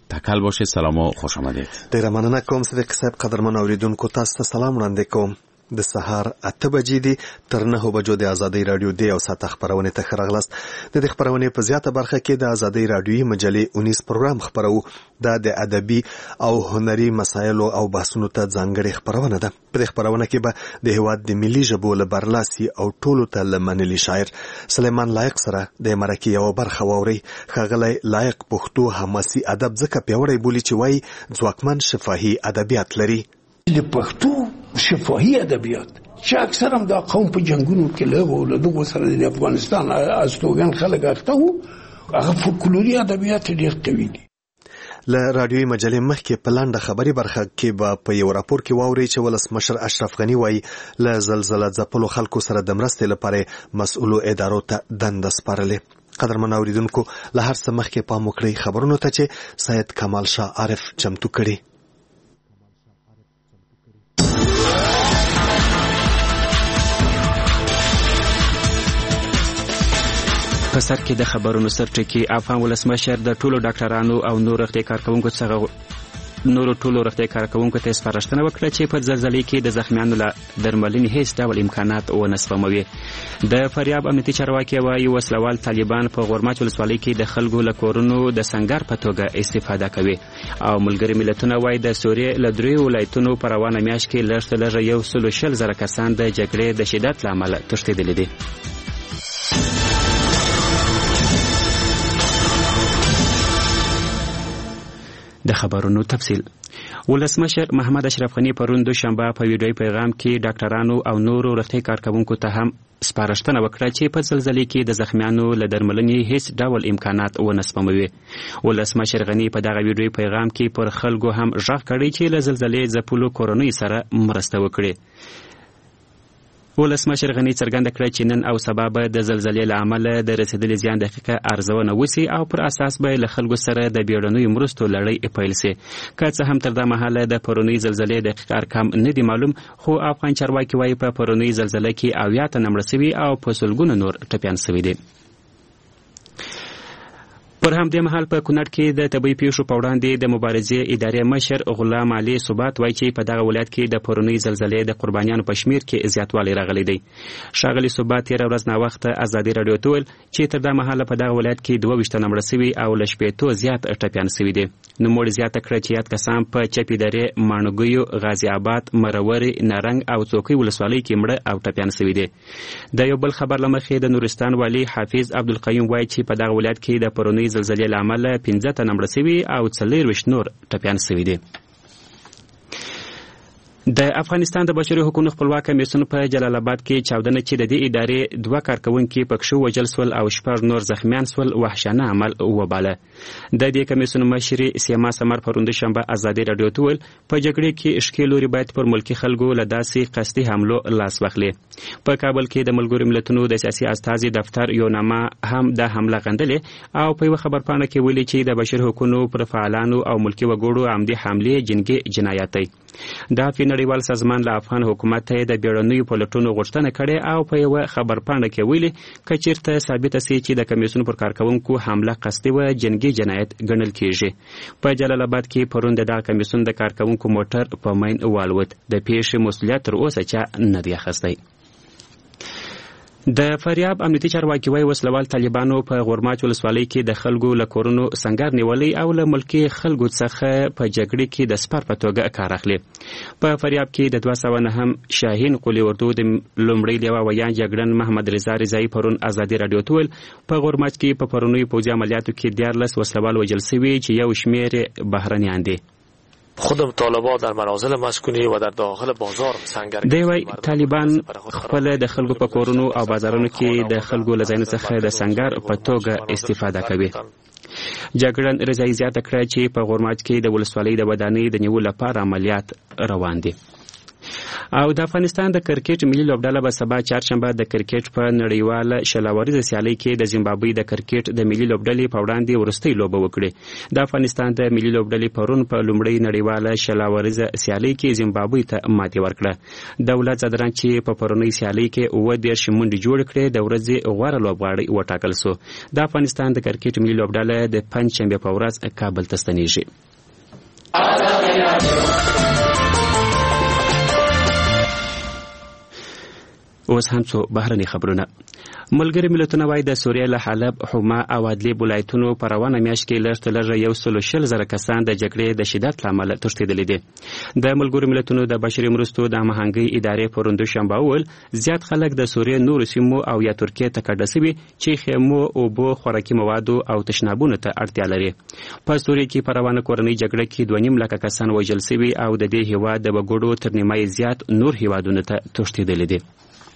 تکل باشه. سلام و خوش آمدید. ډیره مننه کوم صدیق صاحب. قدرمن اوریدونکو تاسو ته سلام وړاندې کوم. د سهار 8 بجې دي تر 9 بجو د ازادۍ رادیو د او ساعت خبرونه ته خراغلاست. د خبرونه په زیاته برخه کې د ازادۍ رادیوي مجلې 19 پروګرام خبرو د ادبي او هنري مسایلو او بحثونو ته ځانګړي خبرونه ده. په خبرونه کې به د هواد د ملي ژبو له برلاسي او ټولو ته لمنلي شاعر سلیمان لایق سره د مرکې یو برخه ووري. خغلی لایق پښتو حماسي ادب ځکه پیوړی بولی چې وای ځواکمن شفاهي ادبیات لري. د پښتو شفاهي ادبیات چې اکثر هم د قوم په جنگونو کې له دغه سره د افغانستان استوګن خلک اخته وو، هغه فولکلوري ادبیات ډېر قوي دي. له رادیوي مجلې مخکې په لاندې خبري برخه کې به په یو راپور کې واوري چې ولسمشر اشرف غنی وایي له زلزلې ځپلو خلکو سره د مرستې لپاره مسؤلو ادارو ته دنده سپارلې. قدرمن اوریدونکو له هر څه مخکې پام وکړئ خبرونو ته چې سید کمال شاه عارف چمتو کړي. په سر کې د خبرونو سرټکی افغان ولسمشر د ټولو ډاکټرانو او نور روغتیا کارکونکو څخه ته سپارښتنه وکړه چې په زلزلې کې د زخمیانو له درملنې هیڅ ډول امکانات ونه سپموي. د فاریاب امنیتي چارواکي وایي وسلوال طالبان په غورماچ ولسوالۍ کې د خلکو له کورونو د سنگر په توګه استفاده کوي. او ملګري ملتونه وایي د سوریې له 3 ولایتونو په روانه میاشت کې لږ تر لږه 120,000 کسان د جګړې د شدت له امله تښتېدلي دي. د خبرونو تفصیل. ولسمشر محمد اشرف غنی پرون دوشنبه په ویډیوي پیغام کې ډاکټرانو او نورو روغتیا کارکونکو ته هم سپارښتنه وکړه چې په زلزلې کې د زخمیانو له درملنې هیڅ ډول امکانات ونه سپموي. ولسمشر غنی په دغه ویډیوي پیغام کې پر خلکو هم غږ کړی چې له زلزلې ځپلو کورنۍ سره مرسته وکړي. ولسمشر غنی څرګنده کړه چې نن او سبا به د زلزلې له امله د رسیدلي زیان دقیقه ارزونه وشي او پر اساس به له خلکو سره د بیړنیو مرستو لړۍ پیل شي. که څه هم تر دا مهاله د پرونی زلزلې دقیق ارقام نه دي معلوم، خو افغان چارواکي وایي په پرونی زلزلې کې 80 تنه مړه شوي او په سلګونو نور ټپیان شوي دي. پر همدې مهال په کونړ کې د طبي پیښو په وړاندې د مبارزې ادارې مشر غلام علي ثبات وایي چې په دغه ولایت کې د پرونی زلزلې د قربانیانو په شمیر کې زیاتوالی راغلی دی. ښاغلي ثبات تېره ورځ ناوخته ازادي راډیو ته وویل چې تر دا مهاله په دغه ولایت کې 22 تنه مړه شوي او له 80 زیات ټپیان شوي دي. نوموړي زیاته کړه چې یاد کسان په چپي درې، ماڼوګیو، غازي آباد، مرورې، نارنګ او څوکۍ ولسوالۍ کې مړه او ټپیان شوي دي. د یو بل خبر له مخې د نورستان والي حافظ عبدالقیوم وایي چې په دغه ولایت کې د پرونی زلزلې له امله 15 تنه مړه شوي او 24 نور ټپیان شوي دي. د افغانستان د بشري حقوقو خپلواک کمیسیون په جلال آباد کې چاودنه چې د دې ادارې 2 کارکونکي پکښو وژل سول او 6 نور زخمیان سول وحشانه عمل وباله. د دې کمیسیون مشر سیما سمر پرون دوشنبه ازادي راډیو ته ویل په جګړې کې اشکې لوري باید پر ملکی خلکو له داسې قصدي حملو لاس واخلي. په کابل کې د ملګرو ملتونو د سیاسي استازي دفتر یو نامه هم د حمله غندلې او په یو خبرپاڼه کې ویلي چې د بشري حقوقو پر فعالانو او ملکی وګړو عمدي حملې جنګي جنایت دی. دا نړیوال سازمان له افغان حکومت ته د بیړنیو پلټونو غوښتنه کړې او په یو خبرپاڼه کې ویلي که چیرته ثابته سي چې د کمیسیون پر کارکونکو حمله قصدي و جنګي جنایت ګڼل کیږي. په جلال آباد کې پرون د کمیسیون د کارکونکو موټر په مین والوت. د پیښې مسؤلیت تر اوسه چا نه دی اخیستی. د فاریاب امنیتي چارواکي وایي وسلوال طالبانو په غورماچ ولسوالۍ کې د خلکو له کورونو سنگر نیولې او له ملکي خلکو څخه په جګړې کې د سپر په توګه کار اخلي. په فاریاب کې د 209 شاهین قولي اردو د لومړي لیوا ویان جګړن محمد رضا رضایی پرون ازادي راډیو ته ویل په غورماچ کې په پرونی پوځي عملیاتو کې 14 وسلوال وژل شوي چې یو شمېر بهرنیان دي. خودم طالبان در منازل مسکونی و در داخل بازار سنگر دی طالبان خپل د خلکو په کورونو او بازارونو کې د خلکو له ځایونو څخه د سنگر په توګه استفاده کوي. جګړن رضایی زیاته کړه چې په غورماچ کې د ولسوالۍ د ودانۍ د نیولو لپاره عملیات روان دي. او د افغانستان د کرکټ ملي لوبډله به سبا چهارشنبه د کرکټ په نړیواله شلاوریزه سیالي کې د زیمبابوې د کرکټ د ملي لوبډلې په وړاندې ورستۍ لوبه وکړي. د افغانستان د ملي لوبډلې پرون په لومړۍ نړیواله شلاوریزه سیالي کې زیمبابوې ته ماتې ورکړه. دولت زدران چې په پرونی سیالي کې 30 منډې جوړ کړې د ورځې غوره لوبغاړی وټاکل سو. د افغانستان د کرکټ ملي لوبډله د پنځشنبه په ورځ کابل ته ستنیږي. اوس هم څو بهرني خبرونه. ملګري ملتونه وايي د سوریه له حلب، حما او ادلیب ولایتونو په روانه میاشت کې لږ تر لږه 140,000 کسان د جګړې د شدت له امله تښتېدلي دي. د ملګرو ملتونو د بشري مرستو د هماهنګۍ ادارې پرون دوشنبه وویل زیات خلک د سوریې نورو سیمو او یا ترکیې ته کډه سوي چې خیمو، اوبو، خوراکي موادو او تشنابونو ته اړتیا لري. په سوریه کې په روانه کورنۍ جګړه کې 2.5 لکه کسان وژل سوي او د دې هیواد د وګړو تر نیمایي زیات نور هیوادونو ته تښتېدلي دي.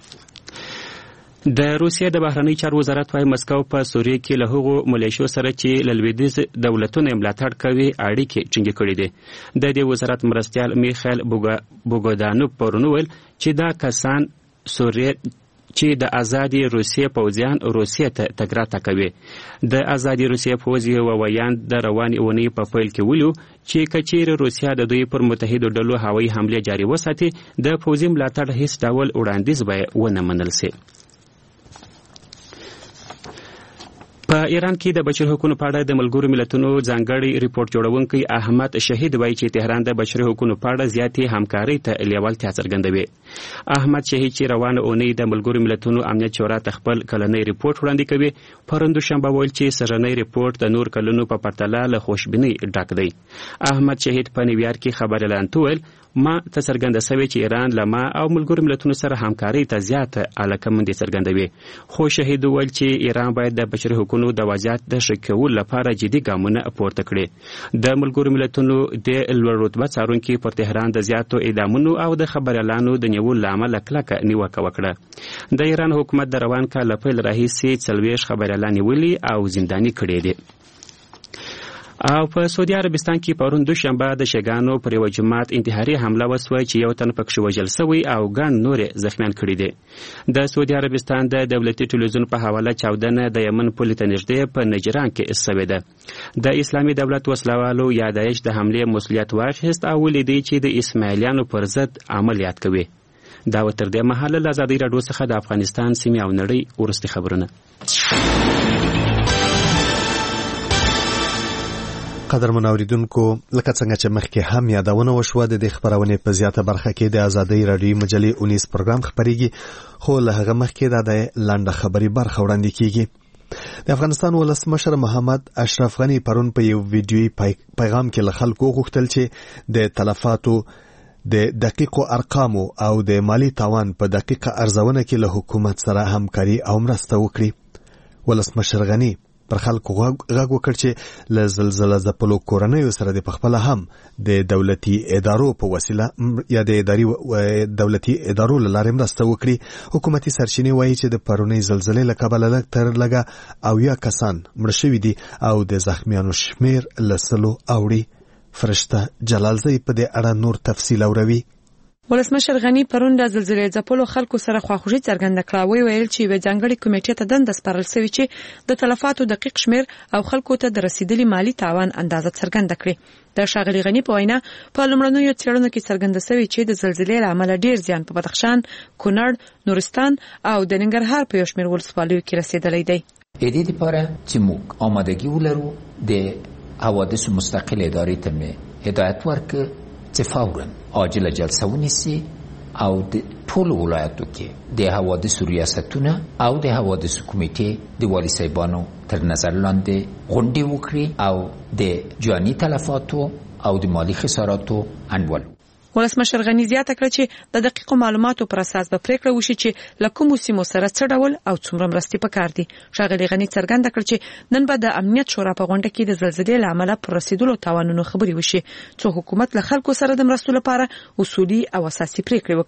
د روسیې د بهرنی چارو وزارت وايي مسکو په سوریه کې له هغو ملیشو سره چې له لویدیځ دولتونو ملاتړ کوي اړیکې ټینګې کړې دي. د دې وزارت مرستیال میخایل بوګودانوف پرون وویل چې دا کسان سوریه چې د ازادي روسیې پوځیان روسیې ته تګ راتګ کوي. د ازادي روسیې پوځ یو ویان د روانې اونۍ په پیل کې ویلو چې کچیر روسیا د دوی پر متحدو ډلو هوایي حمله جاري وساتي د پوځي ملاتړ هیڅ ډول وړاندیز به ونه منل شي. په ایران کې د بشري حقوقو په اړه د ملګرو ملتونو ځانګړي ریپورت جوړونکي احمد شهید وایي چې تهران د بشري حقوقو په اړه زیاتې همکارۍ ته لیوالتیا څرګندوي. احمد شهید چې روانه اونۍ د ملګرو ملتونو امنیت شورا ته خپل کلنی ریپورت وړاندې کوي پرون دوشنبه ویل چې سرنی ریپورت د نور کلونو په پرتله له خوشبینۍ ډک دی. احمد شهید په نیویارک کې خبري اعلان ویل ما ته څرګنده شوې چې ایران له ما او ملګرو ملتونو سره همکارۍ ته زیاته علاقمندي څرګندوي. خو شهید ویل چې ایران باید د بشري حقوقو د وضعیت د ښه کولو لپاره جدي ګامونه پورته کړي. د ملګرو ملتونو د لوړ رتبه څارونکي پر تهران د زیاتو اعدامونو او د خبريالانو د نیولو له امله کلکه نیوکه وکړه. د ایران حکومت د روان کال له پیل راهیسې 40 خبريالان نیولي او زنداني کړي دي. او په سعودي عربستان کې پرون دوشنبه د شګانو پر یو جماعت انتحاري حمله وسوه چې یو تن پکښې وژل شوی او ګڼ نور زخمیان کړي دي. د سعودي عربستان د دولتي ټلویزیون په حواله چاودنه د یمن پولې ته نږدې په نجران کې شوې ده. د اسلامي دولت وسلوالو یا داعش د حملې مسؤلیت واخیست او ولیدي چې د اسماعیلیانو پر ضد عملیات کوي. دا تر دې مهاله له ازادي راډیو څخه د افغانستان سیمې او نړۍ وروستي خبرونه. قدرمن اوریدونکو لکه څنګه چې مخکې هم یادونه وشوه د دې خبرونې په زیاته برخه کې د ازادي راډیو مجلې 19 پروګرام خبريږي خو له هغه مخکې د لنډه خبري برخه وړاندې کیږي. د افغانستان ولسمشر محمد اشرف غنی پرون په یو ویډیوي پیغام کې له خلکو غوښتل چې د تلفاتو د دقیقو ارقامو او د مالی تاوان په دقیقه ارزونه کې له حکومت سره همکاري او مرسته وکړي. ولسمشر غنی پر خلکو غږ وکړ چې له زلزلې ځپلو کورنیو سره د پخپله هم د دولتي ادارو په وسیله یا د دولتي ادارو له لارې مرسته وکړي. حکومتي سرچینې وایي چې د پرونۍ زلزلې له کبله لږ تر لږه 70 کسان مړه شوي دي او د زخمیانو شمیر له 100 اوړي. فرشته جلالزی په دې اړه نور تفصیل اوروي. ولسمشر غنی پرون د زلزلې ځپلو خلکو سره خواخوږي څرګنده کړه. ویل چې یوه ځانګړې کمیټې ته دنده سپارل شوې چې د تلفاتو دقیق شمیر او خلکو ته د رسیدلي مالی تاوان اندازه څرګنده کړي. د ښاغلي غنی په وینا په لومړنیو څېړنو کې څرګنده شوې چې د زلزلې له امله ډیر زیان په بدخشان، کونړ، نورستان او د ننګرهار په یو شمېر ولسوالیو کې رسیدلی دی. د دې لپاره چې موږ آمادګي ولرو د حوادث مستقل ادارې ته هدایت ورکړو چې فوراً عاجل جلسه ونیسي او د ټولو ولایتو کې د حوادثو ریاستونه او د حوادثو کمیټې د والي صاحبانو تر نظر لاندې غونډې وکړي او د جاني تلفاتو او د مالی خساراتو انډول. ولسمشر غنی زیاته کړه چې د دقیقو معلوماتو پر اساس به پریکړه وشي چې له کومو سیمو سره څه ډول او څومره مرستې پکار دي. ښاغلي غنی څرګنده کړه چې نن به د امنیت شورا په غونډه کې د زلزلې له امله پر رسیدلو تاوانونو خبرې وشي څو حکومت له خلکو سره د مرستو لپاره اصولي او اساسي پریکړې وکړي.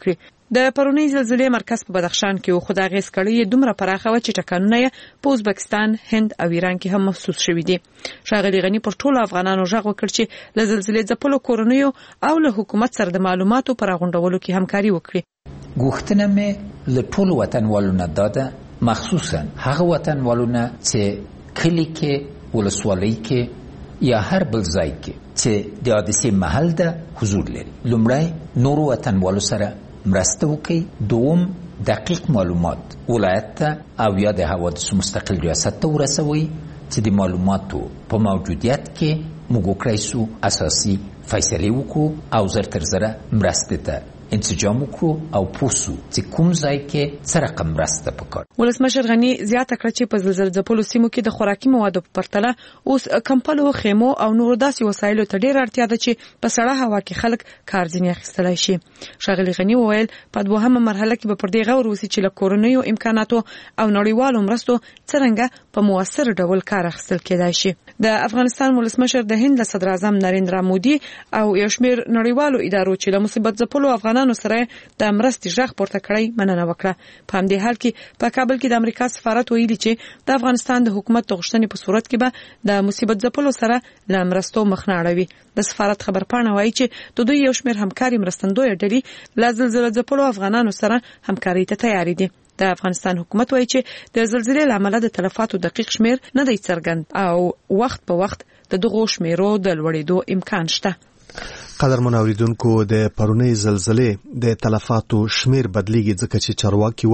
د پرونی زلزلې مرکز په بدخشان کې خو د غیس کړي دومره پراخه و چې ټکانونه یې په ازبکستان، هند او ایران کې هم محسوس شوي دي. ښاغلي غنی پر ټولو افغانانو ژغ وکړ چې له زلزلې ځپلو کورنیو او له حکومت سره د معلوماتو پر غونډولو کې همکاري وکړي. غوښتنه مې له ټولو وطنوالو نه داده، مخصوصا هغه وطنوالو نه چې کلی کې، ولسوالۍ کې یا هر بل ځای کې چې د حادثې محل ده حضور لري. لومړی نورو وطنوالو سره مرسته وکړي، دوم دقیق معلومات ولایت ته او یا د حوادثو مستقل ریاست ته ورسوي چې د معلوماتو په موجودیت کې موږ وکړای سو اساسي فیصلې وکړو او زر تر زره مرسته ته انسجام وکړو او پوسو چې کوم ځای کې سره رقم مرسته پکار. ولسمشر غنی زیاته کړه چې په زلزلې ځپلو سیمو کې د خوراکي موادو په پرتله اوس کمپلو، خیمو او نور داسې وسایلو ته ډېر اړتیا ده چې په سړه هوا کې خلک کار ځینې اخیستلای شي. ښاغلي غنی وویل په دوهمه مرحله کې به پر دې غور وسی چې له کورنیو امکاناتو او نړیوالو مرستو څرنګه په موثر ډول کار اخیستل کېدای شي. د افغانستان ولسمشر د هند صدر اعظم نریندرا مودي او یو شمېر نړیوالو ادارو چې له مصیبت ځپلو افغانانو سره د مرستې ژغ پورته کړی مننه وکړه. په همدې حال کې په کابل کې د امریکا سفارت ویلي چې د افغانستان د حکومت غوښتنې په صورت کې به د مصیبت ځپلو سره له مرستو مخ نه اړوي. د سفارت خبرپاڼه وایي چې د دوی یو شمېر همکاري مرستندوی ډلې له زلزلې ځپلو افغانانو سره همکاري ته تیار دي. د افغانستان حکومت وایي چې د زلزلې له امله د تلفاتو دقیق شمېر نه دی څرګند او وخت په وخت د دغو شمېرو د لوړېدو امکان شته. قدرمن اوریدونکو، د پرونی زلزلې د تلفاتو شمیر بدلیږي ځکه چې چارواکي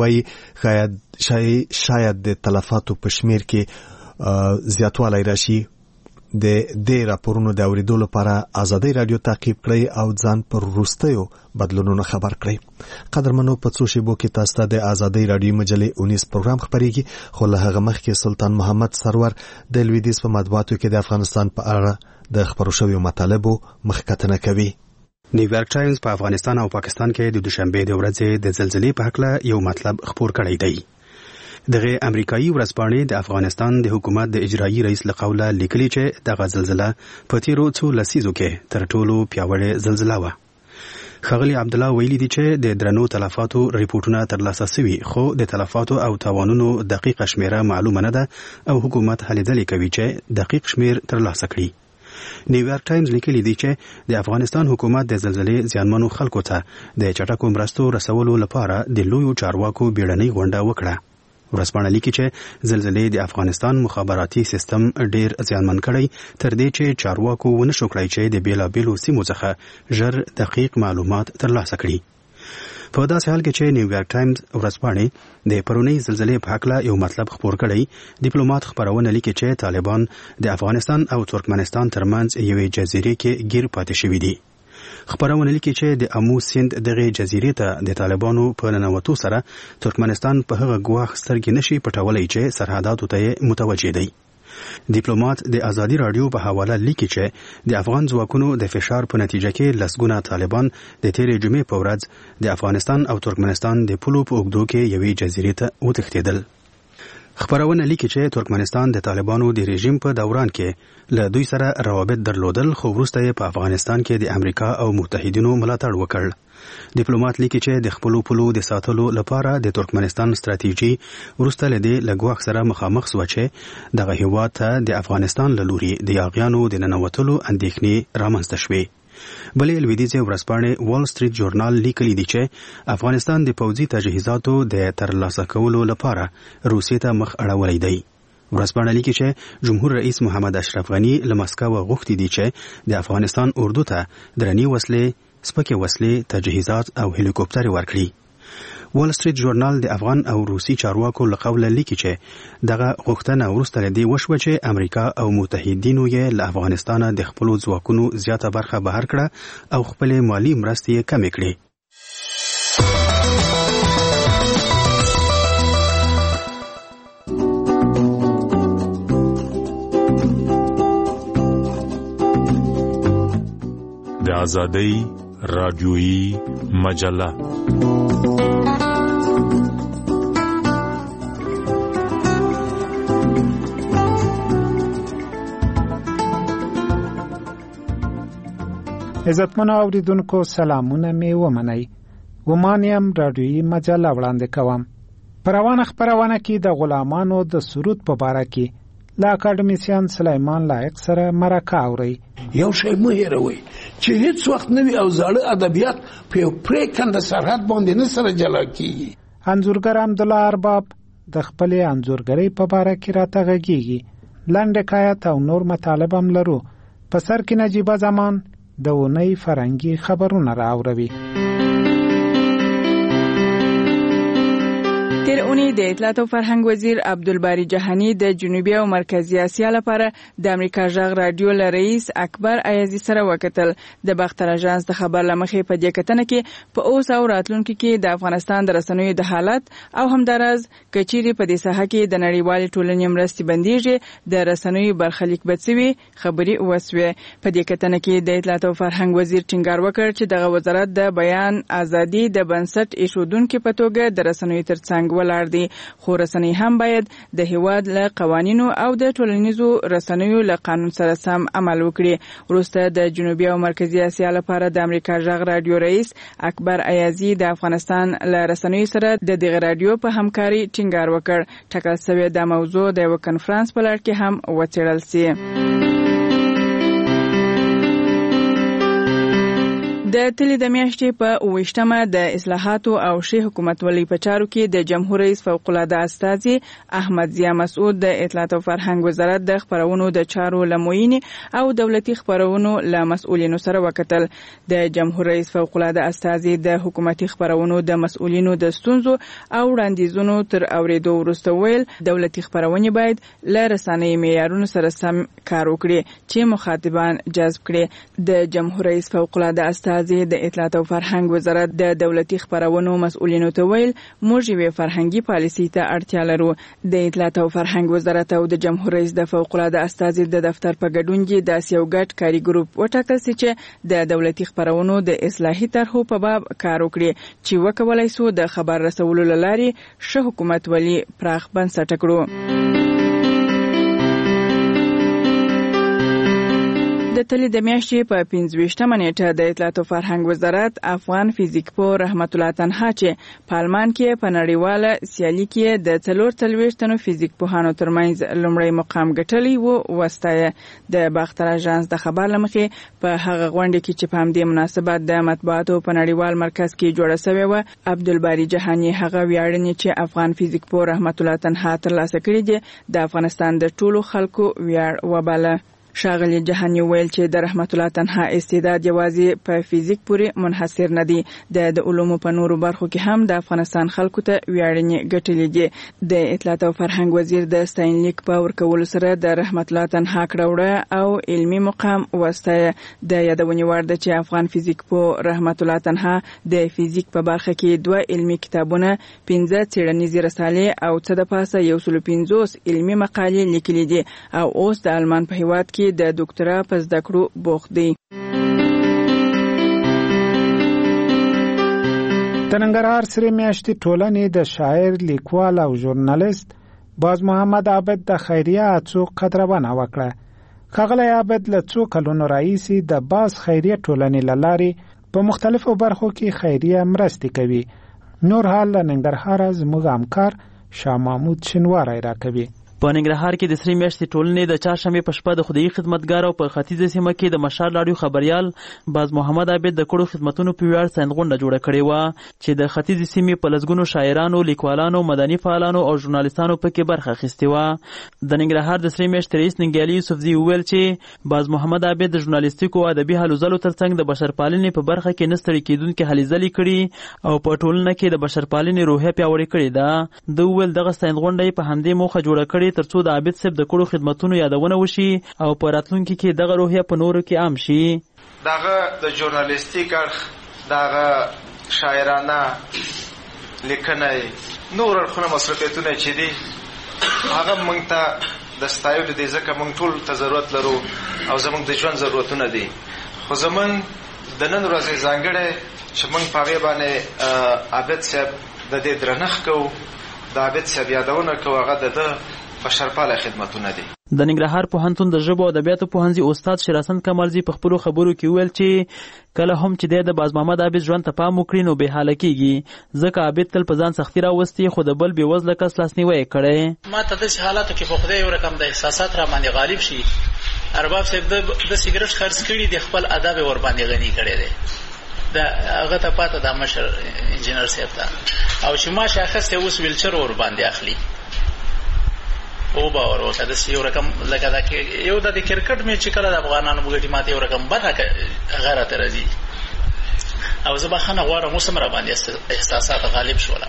وایي شاید د تلفاتو په شمیر کې زیاتوالی راشي. د دې راپورونو د اوریدو لپاره آزادۍ رادیو تعقیب کړئ او ځان پر وروستیو بدلونونو خبر کړئ. قدرمنو، په څو شیبو کې تاسو ته د آزادۍ رادیو مجلې 19 پروګرام خبرېږي، خو له هغه مخکې سلطان محمد سرور د لویدیځ په مطبوعاتو کې د افغانستان په اړه د خبرو شویو مطالبو مخکتنه کوي. نیویارک ټایمز په افغانستان او پاکستان کې د دوشنبه د ورځې د زلزلې په اړه یو مطلب خبر کړی دی. دغه امریکایي ورځپاڼې د افغانستان د حکومت د اجرایي رئیس له قوله لیکلي چې دغه زلزله په تیرو څو لسیزو کې تر ټولو پیاوړې زلزله وه. ښاغلي عبدالله ویلي دي چې د درنو تلفاتو ریپورتونه ترلاسه شوي، خو د تلفاتو او تاوانونو دقیقه شمیره معلومه نه ده او حکومت هلې ځلې کوي چې دقیق شمیر ترلاسه کړي. نیویارک ټایمز لیکلي دی چې د افغانستان حکومت د زلزلې زیانمنو خلکو ته د چټکو مرستو رسولو لپاره د لویو چارواکو بیړنۍ غونډه وکړه. ورځپاڼه لیکي چې زلزلې د افغانستان مخابراتي سیستم ډیر زیانمن کړی، تر دې چې چارواکو ونه شو کړی چې د بیلابیلو سیمو څخه ژر دقیق معلومات ترلاسه کړي. په داسې حال کې چې نیویارک ټایمز ورځپاڼې د پرونی زلزلې په اړه یو مطلب خبر کړی، ډیپلوماټ خبرونه لیکي چې طالبان د افغانستان او ترکمنستان ترمنځ یوې جزیرې کې گیر پاتې شوي دي. خبرونه لیکي چې د امو سیند دغه جزیرې ته د طالبانو په ننوتو سره ترکمنستان په هغه ګواښ سترګې نشي پټولی چې سرحداتو ته متوجه دی. ډیپلوماټ د آزادي رادیو په حواله لیکي چې د افغان ځواکونو د فشار په نتیجه کې لسګونه طالبان د تیرې جمعې په ورځ د افغانستان او ترکمنستان د پولو په اوږدو کې یوې جزیرې ته وتښتېدل. خبرونه لیکي چې ترکمنستان د طالبانو د رژیم په دوران کې له دوی سره روابط درلودل، خو وروسته یې په افغانستان کې د امریکا او متحدینو ملاتړ وکړ. ډیپلوماټ لیکي چې د خپلو پولو د ساتلو لپاره د ترکمنستان ستراتیژي وروسته له دې له ګواښ سره مخامخ شوه چې دغه هیواد ته د افغانستان له لوري د یاغیانو د ننوتلو اندېښنې رامنځته شوې. بلې لویدیځې ورځپاڼې وال سټریټ جورنال لیکلي دي چې افغانستان د پوځي تجهیزاتو د ترلاسه کولو لپاره روسیې ته مخ اړولی دی. ورځپاڼه لیکي چې جمهور رئیس محمد اشرف غنی له مسکو غوښتي دي چې د افغانستان اردو ته درنې وسلې، سپکې وسلې، تجهیزات او هلیکوپټرې ورکړي. وال سټریټ جورنال د افغان او روسي چارواکو له قوله لیکي چې دغه غوښتنه وروسته له دې وشوه چې امریکا او متحدینو یې له افغانستانه د خپلو ځواکونو زیاته برخه بهر کړه او خپلې مالي مرستې یې کمې کړې. د آزادۍ رادیویی مجله عزتمنو اوریدونکو، سلامونه می ومنئ. ګومانیم رادیویي مجله وړاندې کوم. په روانه خپرونه کې د غلامانو د سرود په باره کې له اکاډمیسیان سلیمان لایق سره مرکه اوري. یو شی مه هېروئ چې هیڅ وخت نوي او زاړه ادبیات په یو پرېکنده سرحد باندې نه سره جلا کیږي. انځورګر عبدالله ارباب د خپلې انځورګرۍ په باره کې راته غږیږي. لنډ حکایت او نور مطالب هم لرو. په سر کې نجیبه زمان د اونۍ فرهنګي خبرونه راوروي. تیر اونۍ د اطلاعات او فرهنګ وزیر عبدالباری جهانی د جنوبي او مرکزی اسیا لپاره د امریکا غږ رادیو له رئیس اکبر ایازي سره وکتل. د باختر اژانس د خبر لمخې په دې کتنه کې په اوس او راتلونکي کې د افغانستان د رسنیو د حالت او همدارز کچيري په دې ساحه کې د نړیوال ټولنې مرستې بنديږي د رسنیو برخلیک بچوي خبري وسوي. په دې کتنه کې د اطلاعات او فرهنګ وزیر ټینګار وکړ چې دغه وزارت د بیان ازادي د بنسټ ایښودونکو په توګه د رسنیو ترڅنګ ولاړ دي، خو رسنۍ هم باید د هیواد له قوانینو او د ټولنیزو رسنیو له قانون سره سم عمل وکړي. وروسته د جنوبي او مرکزی اسیا لپاره د امریکا غږ رادیو رئیس اکبر ایازي د افغانستان له رسنیو سره د دغه رادیو په همکاري ټینګار وکړ. ټاکل شوې د موضوع د یو کنفرانس په لړ کې هم وڅېړل شي. د تلې د میاشتې په 28مه د اصلاحاتو او شی حکومتولۍ په چارو کې د جمهور رئیس فوق العاده استاذي احمد ضیا مسعود د اطلاعات او فرهنګ وزارت د خبرونو د چارو لموینې او دولتي خبرونو له مسؤلینو سره وکتل. د جمهور رئیس فوق العاده استاذي د حکومتي خبرونو د مسؤلینو د ستونزو او وړاندیزونو تر اوریدو وروسته ویل دولتي خبرونه باید له رسنۍ معیارونو سره سم کار وکړي چې مخاطبان جذب کړي. د جمهور رئیس فوق العاده استاذي د اطلاعات او فرهنګ وزارت د دولتي خبرونو مسؤلینو ته ویل موږ یو فرهنګي پالیسي ته اړتیا لرو. د اطلاعات او فرهنګ وزارت او د جمهور رئیس د فوق العاده استاذي د دفتر په ګډون کې د یو ګډ کاري ګروپ وټاکل شي چې د دولتي خبرونو د اصلاحي طرحو په باب کار وکړي چې وکولای شي د خبر رسولو لاري ښه حکومتولي پراخ بنسټ کړو. د تلې د میاشتې په 25مه نیټه د اطلاعات او فرهنګ وزارت افغان فزیک پوه رحمت الله تنها چې په آلمان کې په نړیواله سیالي کې د 44 تنو فزیک پوهانو ترمنځ لومړی مقام ګټلی و وستایه. د باختر اژانس د خبر لمخې په هغه غونډه کې چې په همدې مناسبت د مطبوعاتو په نړیوال مرکز کې جوړه شوې و عبدالباری جهانی هغه ویاړنې چې افغان فزیک پوه رحمت الله تنها ترلاسه کړې دي د افغانستان د ټولو خلکو ویاړ وباله. ښاغلي جهانی ویل چې د رحمت الله تنها استعداد یوازې په فزیک پورې منحصر نه دی، د علومو په نورو برخو کې هم د افغانستان خلکو ته ویاړنې ګټلې دي. د اطلاعات او فرهنګ وزیر د ستاینلیک په ورکولو سره د رحمت الله تنها کړه او علمي مقام وستایه. د یادونې وړ ده چې افغان فزیک پوه رحمت الله تنها د فزیک په برخه کې 2 علمي کتابونه، 15 څېړنیزې رسالې او څه د پاسه 150 علمي مقالې لیکلي دي او اوس د آلمان په هیواد کې د ډاکټرا په زده کړو بوخت دی. د ننګرهار سره میاشتې ټولنې د شاعر، لیکوال او ژورنالیست باز محمد عابد د خیریه هڅو قدرونه وکړه. ښاغلی عابد له څو کلونو راهیسې د باز خیریه ټولنې له لارې په مختلفو برخو کې خیریه مرستې کوي. نور حال له ننګرهاره زموږ همکار شاه محمود شینواری راکوي. په ننګرهار کې د سری میاشتې ټولنې د چهارشنبې په شپه د خدایي خدمتګار او په ختیځه سیمه کې د مشال راډیو خبريال باز محمد عابد د کړو خدماتونو په ویاړ سندغونډه جوړه کړې و چې د ختیځه سیمې په لسګونو شاعرانو، لیکوالانو، مدني فعالانو او ژورنالیستانو پکې برخه اخیستې و. د ننګرهار د سری میاشتې رئیس ننګیالي یوسفزي وویل چې باز محمد عابد د ژورنالیستیک او ادبي هلو ځلو ترڅنګ د بشرپالنې په برخه کې نستړي کېدونکې هلې ځلې کړي او په ټولنه کې د بشرپالنې روحیه پیاوړې کړې ده. د وویل دغه سندغونډه په همدې موخه جوړه کړې ترڅو د عابد د کړو خدماتونو یادونه وشي او په راتلونکي کې دغه روحیه په نورو کې عام شي. دغه د ژورنالیستیک اړخ، دغه شاعرانه لیکنه، نور اړخونه مصرفیتونه چې دي هغه موږ ته د ستایلو دي ځکه موږ ټول ته ضرورت لرو او زموږ د ژوند ضرورتونه دي. خو زموږ د نن ورځې ځانګړی چې موږ په هغې باندې عابد صاحب د دې درنښت کوو، د عابد صاحب یادونه کوو، هغه د ده بشرپاله خدمتونه دي. د ننګرهار پوهنتون د ژبو او ادبیاتو پوهنځي استاد شیرحسن کمالجي په خپلو خبرو کې ویل چې کله هم چې د باز محمد عابد ژوند ته پام وکړي نو بې حاله کېږي، ځکه عابد تل په ځان سختي راوستي خو د بل بېوزله کس لاسنیوی یې کړی. ما ته داسې حالاتو کې په خدای یو رقم د احساسات را باندې غالب شي. ارباب صاحب د سیګرټ خرڅ کړي د خپل ادب ور باندې غني کړی دی، دا هغه ته پاته د مشر انجینر صاحب ته، او چې ما شاخص اوس ویلچر ور باندې اخلي او باور وکړه د یو رقم لکه دا کې یو د کرکټ میچ کله د افغانانو بغټي ماته یو رقم برخه غیرت راځي او زه بخنه غواړم اوس مر باندې احساسات غالب شول،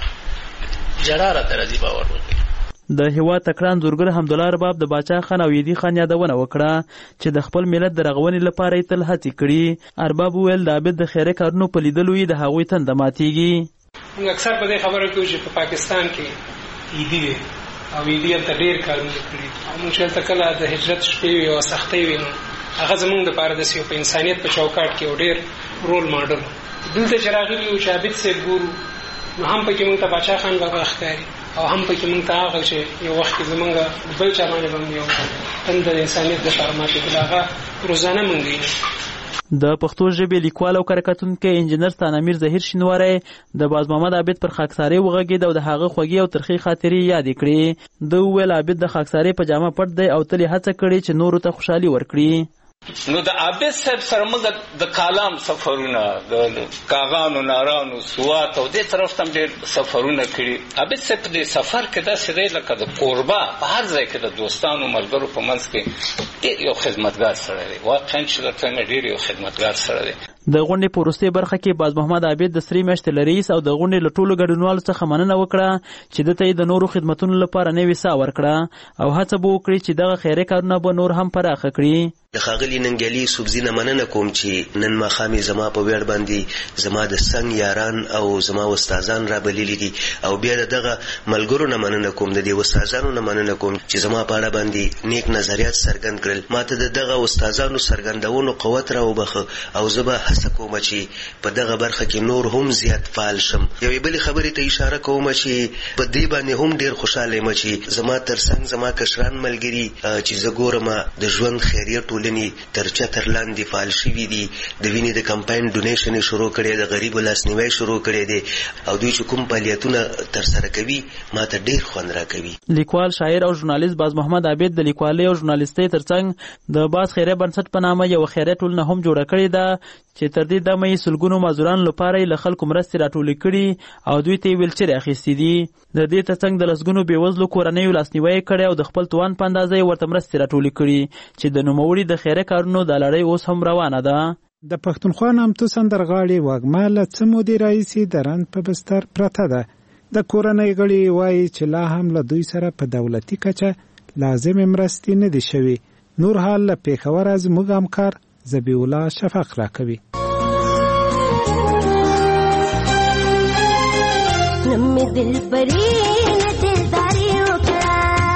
جراره راځي باور وکړه. د هیواد تکړه انځورګر حمدالله ارباب د باچا خان او یدي خان یادونه وکړه چې د خپل ملت د رغونې لپاره یې تل هڅې کړي. ارباب وویل د عابد د خیري کارونو په لیدلو یې د هغوی تنده ماتېږي. موږ اکثر په دې خبره کوو چې په پاکستان کې یدي دی او یدي هلته ډېر کارونه کړي او موږ چې هلته کله د هجرت شپې وي او سختۍ وي نو هغه زموږ دپاره داسې یو په انسانیت په چوکاټ کې یو ډېر رول ماډل. دلته چې راغلي یو چې عابد صاحب ګورو نو هم پکې موږ ته باچا خان بابا ښکاري او هم پکې موږ ته هغه چې یو وخت کې زمونږ بل چا باندې هم یو تنده د انسانیت دپاره ماتېدل هغه روزانه موږ وینو. د پښتو ژبې لیکوال او کارکتونکی انجینر ستانمیر ظهیر شینواری د باز محمد عابد پر خاکسارۍ وغږېد او د هغه خوږې او ترخې خاطرې یادې کړې. ده وویل عابد د خاکسارۍ په جامه پټ دی او تل یې هڅه کړې چې نورو ته خوشحالي ورکړي. نو د عابد صاحب سره موږ د کالام سفرونه د کاغانو نارانو سوات او دې طرف ته ډېر سفرونه کړي. عابد صاحب په دې سفر کې داسې دی لکه د کوربه په هر ځای کې د دوستانو ملګرو په منځ کې ډېر یو خدمتګار سړی دی، واقعا چې درته وایم ډېر یو خدمتګار سړی دی. د غونډې په وروستۍ برخه کې باز محمد عابد د سرې میاشتې له رئیس او د غونډې له ټولو ګډونوالو څخه مننه وکړه چې دته یې د نورو خدمتونو لپاره نوې ساه ورکړه او هڅه به وکړي چې دغه خیري کارونه به نور هم پراخه کړي. د ښاغلي ننګیالي سوبزي نه مننه کوم چې نن ماښام زما په ویاړ باندې زما د څنګ یاران او زما استادان را بللي دي او بیا دغه ملګرو نه مننه کوم، د دې استادانو نه مننه کوم چې زما په اړه باندې نیک نظریات څرګند کړل. ماته د دغه استادانو څرګندونو قوت را وبخه او زه به هڅه کوم چې په دغه برخه کې نور هم زیات فعال شم. یوې بلې خبرې ته اشاره کوم چې په دې باندې هم ډېر خوشحاله یم چې زما ترڅنګ زما کشران ملګري چې زه ګورم د ژوند خیریه ټولنې تر چتر لاندې فعال شوي دي، د وینې د کمپاین ډونیشن شروع کړی، د غریبو لاسنیوی شروع کړی دی او دوی چې کوم فعالیتونه ترسره کوي ما ته ډېر خوند راکوي. لیکوال، شاعر او ژورنالیست باز محمد عابد د لیکوالۍ او ژورنالیستۍ ترڅنګ د باز خیریه بنسټ په نامه یو خیریه ټولنه هم جوړه کړې ده چې تر دې دمه یې سلګونو معذورانو لپاره یې له خلکو مرستې راټولې کړي او دوی ته یې ویلچرې اخیستې دي. د دې ترڅنګ د لسګونو بېوزلو کورنیو لاسنیوی یې کړی او د خپل توان په اندازه یې ورته مرستې راټولې کړي چې د نوموړي د خیریه کارونو دا لړۍ اوس هم روانه ده. د پښتونخوا نامتو سندرغاړې وږمه له څه مودې راهیسې د رنځ په بستر پرته ده. د کورنۍ غړي وایي چې لا هم له دوی سره په دولتي کچه لازمې مرستې نه دي شوي. نور حال له پېښوره زموږ همکار ذبیح الله شفق راکوي. نمې دل پرې نه دلداري وکړه،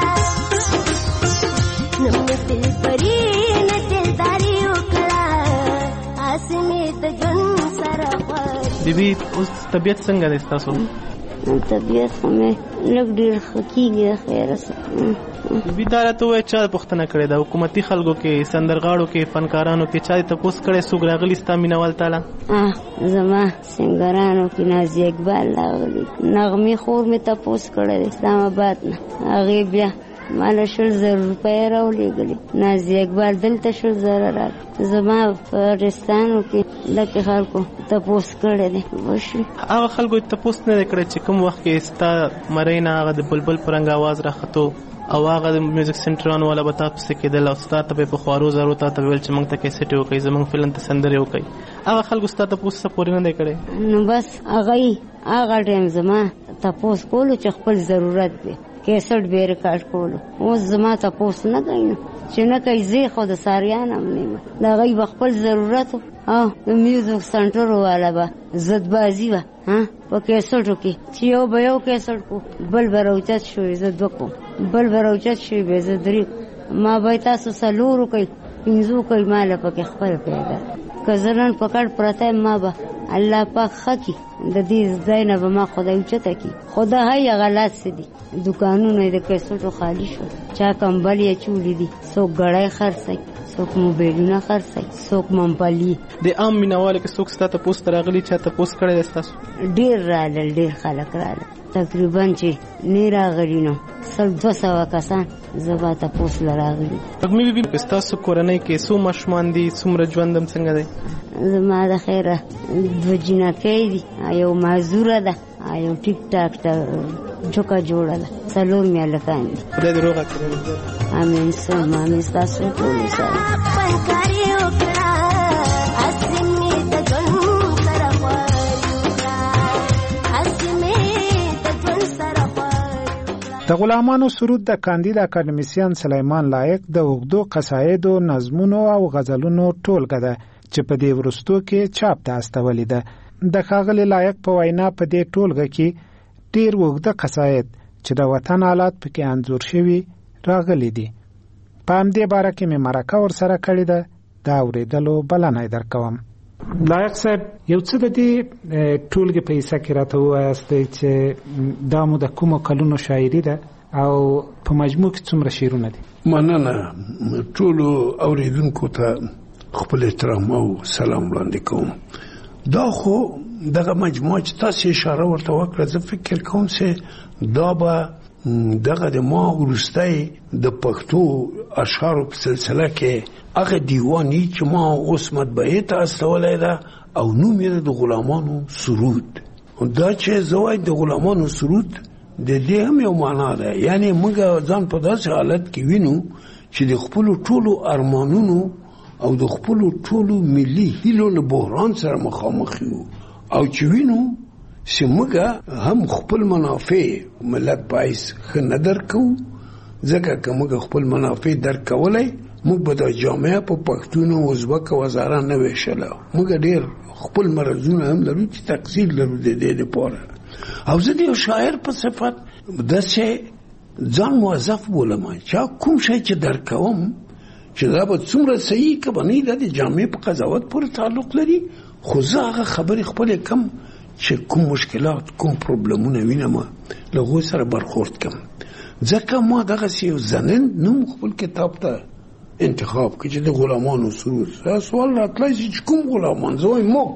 نمې دل پرې نه دلداري وکړه، اسمه د ژوند سره غواړي. بیبي اوس طبیعت څنګه دی ستاسو؟ طبیعت خو مې لږ ډېر ښه کېږي خیره سره. بیبي دا راته ووایه چا پوښتنه کړې ده حکومتي خلکو کې، سندرغاړو کې، فنکارانو کې چا دې تپوس کړی څوک راغلي ستا مینوال تاله؟ زما سنګرانو کې نازي اقبال راغلي، نغمې خور مې تپوس کړی دی اسلام آباد نه، هغې بیا ماله 100,000 روپۍ راولېږلي. نازي اقبال دلته 100,000 راکړي. زما په ارستانو کې لکه خلکو تپوس کړی دی. هغه خلکو تپوس نه دی کړی چې کوم وخت کې ستا مرۍ نه هغه د بلبل په رنګ آواز راختو او هغه د میوزیک سنټرانو والا به تا پسې کېدل او ستا ته به په خوارو زرو تا ته ویل چې موږ ته کیسټ وکړئ، زموږ فلم ته سندرې وکړئ. هغه خلکو ستا تپوس څه پورې نه دی کړی؟ نو بس هغه ټایم زما تپوس کولو چې خپل ضرورت دی، کیسټ به ریکارډ کولو. اوس زما تپوس نه کوي نو چې نه کوي، زه خو د ساریان هم نه یم، د هغوی به خپل ضرورت و. د میوزیک سنټرو والا به ضدبازي وه په کیسټو کې چې یو به یو کیسټ کو، بل به راوچت شوی زه 2 کوم، بل به راوچت شوی به زه 3، ما به تاسو 4 کوئ 5 کوئ، ما له پکې خپل پیدا که زه نن په کټ پرته یم ما به الله پاک خکی د دې ځای نه به ما خدای اوچته کی خدا هي غلط سدي دکانونه د کیسټو خالی شو چا کمبل یې چولی دي څوک غړای خرڅي څوک موبایلونه خرڅي څوک ممپلی د عام مینوال کې څوک ستاسو پوسټ راغلی چې تاسو پوسټ کړی تاسو ډیر راغل ډیر خلک راغل تقریبا چې نه راغلی نو 200 کسان زبا تاسو لراغلی تګمې به تاسو کورنۍ کې څو ماشومان دي څومره ژوندم څنګه دی زما د خیره د جنکې دي یو معذوره ده یو ټیک ټاک ته جوکا جوړه ده څلور میلکان دي خدای دې روغه کړي امين سم امين تاسو ټول سره د غلامانو سرود د کاندید اکاډمیسیان سلیمان لایق د اوږدو قصایدو نظمونو او غزلونو ټولګه ده چې په دې ورستو کې چاپ ته استولې ده د ښاغلي لایق په وینا په دې ټولګه کې ډېر اوږده قصاید چې د وطن حالات پکې انځور شوي راغلي دي په همدې باره کې مې مرکه ورسره کړې ده د اورېدلو بلنه یې درکوم لایق صاحب یو څه د دې ټولګې په حصه کې راته ووایاستئ چې دا مو د کومو کلونو شاعري ده او په مجموع کې څومره شعرونه دي مننه ټولو اورېدونکو ته خپل احترام او سلام وړاندې کوم دا خو دغه مجموعه چې تاسو اشاره ورته وکړه زه فکر کوم چې دا به دغه د ما ورسته د پښتو اشعارو په سلسله کې هغه دیوانی چې ما اوس مطبعې ته استولې ده او نوم یې د غلامانو سرود دا چې زوای د غلامانو سرود د دې هم یو معنا ده یعنی موږ ځان په داسې حالت کې وینو چې د خپل ټولو ارمانونو او د خپل ټولو ملي هیلو له بحران سره مخامخ یو او چې وینو چې موږ هم خپل منافع ملت پایس خنه درکو ځکه که موږ خپل منافع درکولای موږ به د جامعه په پښتون او ازبک او هزاره نه ویشله موږ ډیر خپل مرزونه هم لرو چې تقصیر لرو د دې لپاره او زه د شاعر په صفت داسې ځان موظف بولم چې کوم شی چې درکوم چې دا به څومره صحیح که به نه د جامعې په قضاوت پورې تعلق لري خو زه هغه خبرې خپلې کم چې کوم مشکلات کوم پروبلمونه وینم له هغو سره برخورد کم ځکه ما دغسې یو زنند نوم خپل کتاب ته انتخاب که چې د غلامانو سرود سوال راتلی چې کوم غلامان زه وایم موږ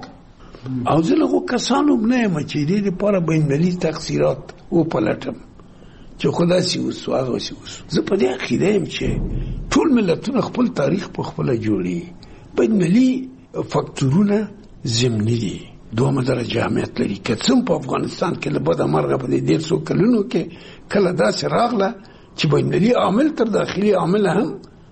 او زه له هغو کسانو نه یم چې دې دپاره بینالمللي تقصیرات وپلټم چې خو داسې اوسو هغسې اوسو زه په دې عقیده یم چې ټول ملتونه خپل تاریخ په خپله جوړي بینالمللي فکتورونه ضمني دي دومره درجه اهمیت لري که څوم په افغانستان کې له بده مرغه په دې 150 کلونو کې کله داسې راغله چې بینالمللي عامل تر داخلي عامل هم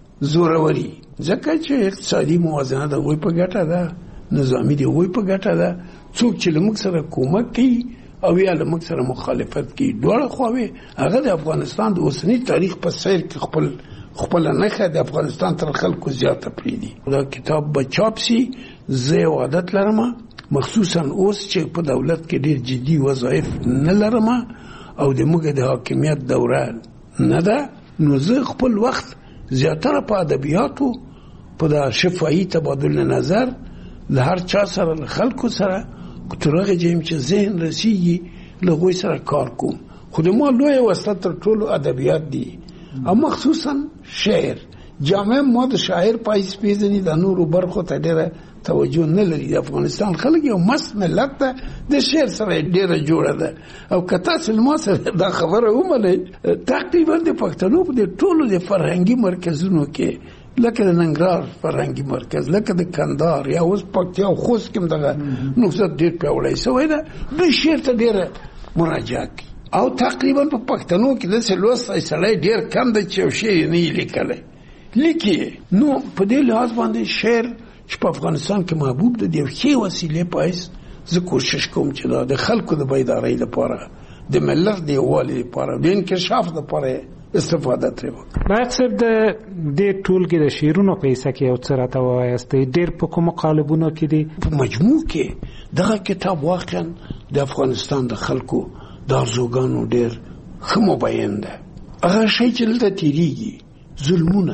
زوروري ځکه چې اقتصادي موازنه د هغوی په ګټه ده نظامي د هغوی په ګټه ده څوک چې له موږ سره کومک کوي او یا له موږ سره مخالفت کوي دواړه خواوې هغه د افغانستان د اوسني تاریخ په سیر کې خپل نښه د افغانستان تر خلکو زیاته پرېږدي دا کتاب به چاپ سي زه یو عادت لرم مخصوصا اوس چې په دولت کې ډېر جدي وظایف نه لرم او د موږ د حاکمیت دوره نه ده نو زه خپل وخت زیاتره په ادبیاتو په د شفاهي تبادل نظر له هر چا سره له خلکو سره تر هغه جایم چې ذهن رسیږي له هغوی سره کار کوم خو د ما لویه وسله تر ټولو ادبیات دي او مخصوصا شعر جامعه ما د شاعر پایس پیژني د نورو برخو ته ډېره توجه نه لري د افغانستان خلک یو مست ملت ده د شعر سره ډېره جوړه ده او که تاسو له ما سره دا خبره ومنئ تقریبا د پښتنو په ټولو د فرهنګي مرکزونو کې لکه د ننګرهار فرهنګي مرکز لکه د کندهار یا اوس پکتیا او خوست کې هم دغه نهضت ډېر پیاوړی شوی ده دوی شعر ته ډېره مراجعه کوي او تقریبا په پښتنو کې داسې لوستی سړی ډېر کم دی چې یو شعر یې نه وي لیکلی لیکي نو په دې لحاظ باندې شعر چې په افغانستان کې محبوب دی د یو ښې وسیلې پایس زه کوشش کوم چې دا د خلکو د بیدارۍ لپاره د ملت د یووالي لپاره د انکشاف لپاره استفاده ترې وکړه لایق صاحب د دې ټولګې د شعرونو په حصه کې یو څه راته ووایاستئ ډېر په کومو قالبونو کې دي په مجموع کې دغه کتاب واقعا د افغانستان د خلکو د ارزوګانو ډېر ښه مبین ده هغه شی چې دلته تېرېږي ظلمونه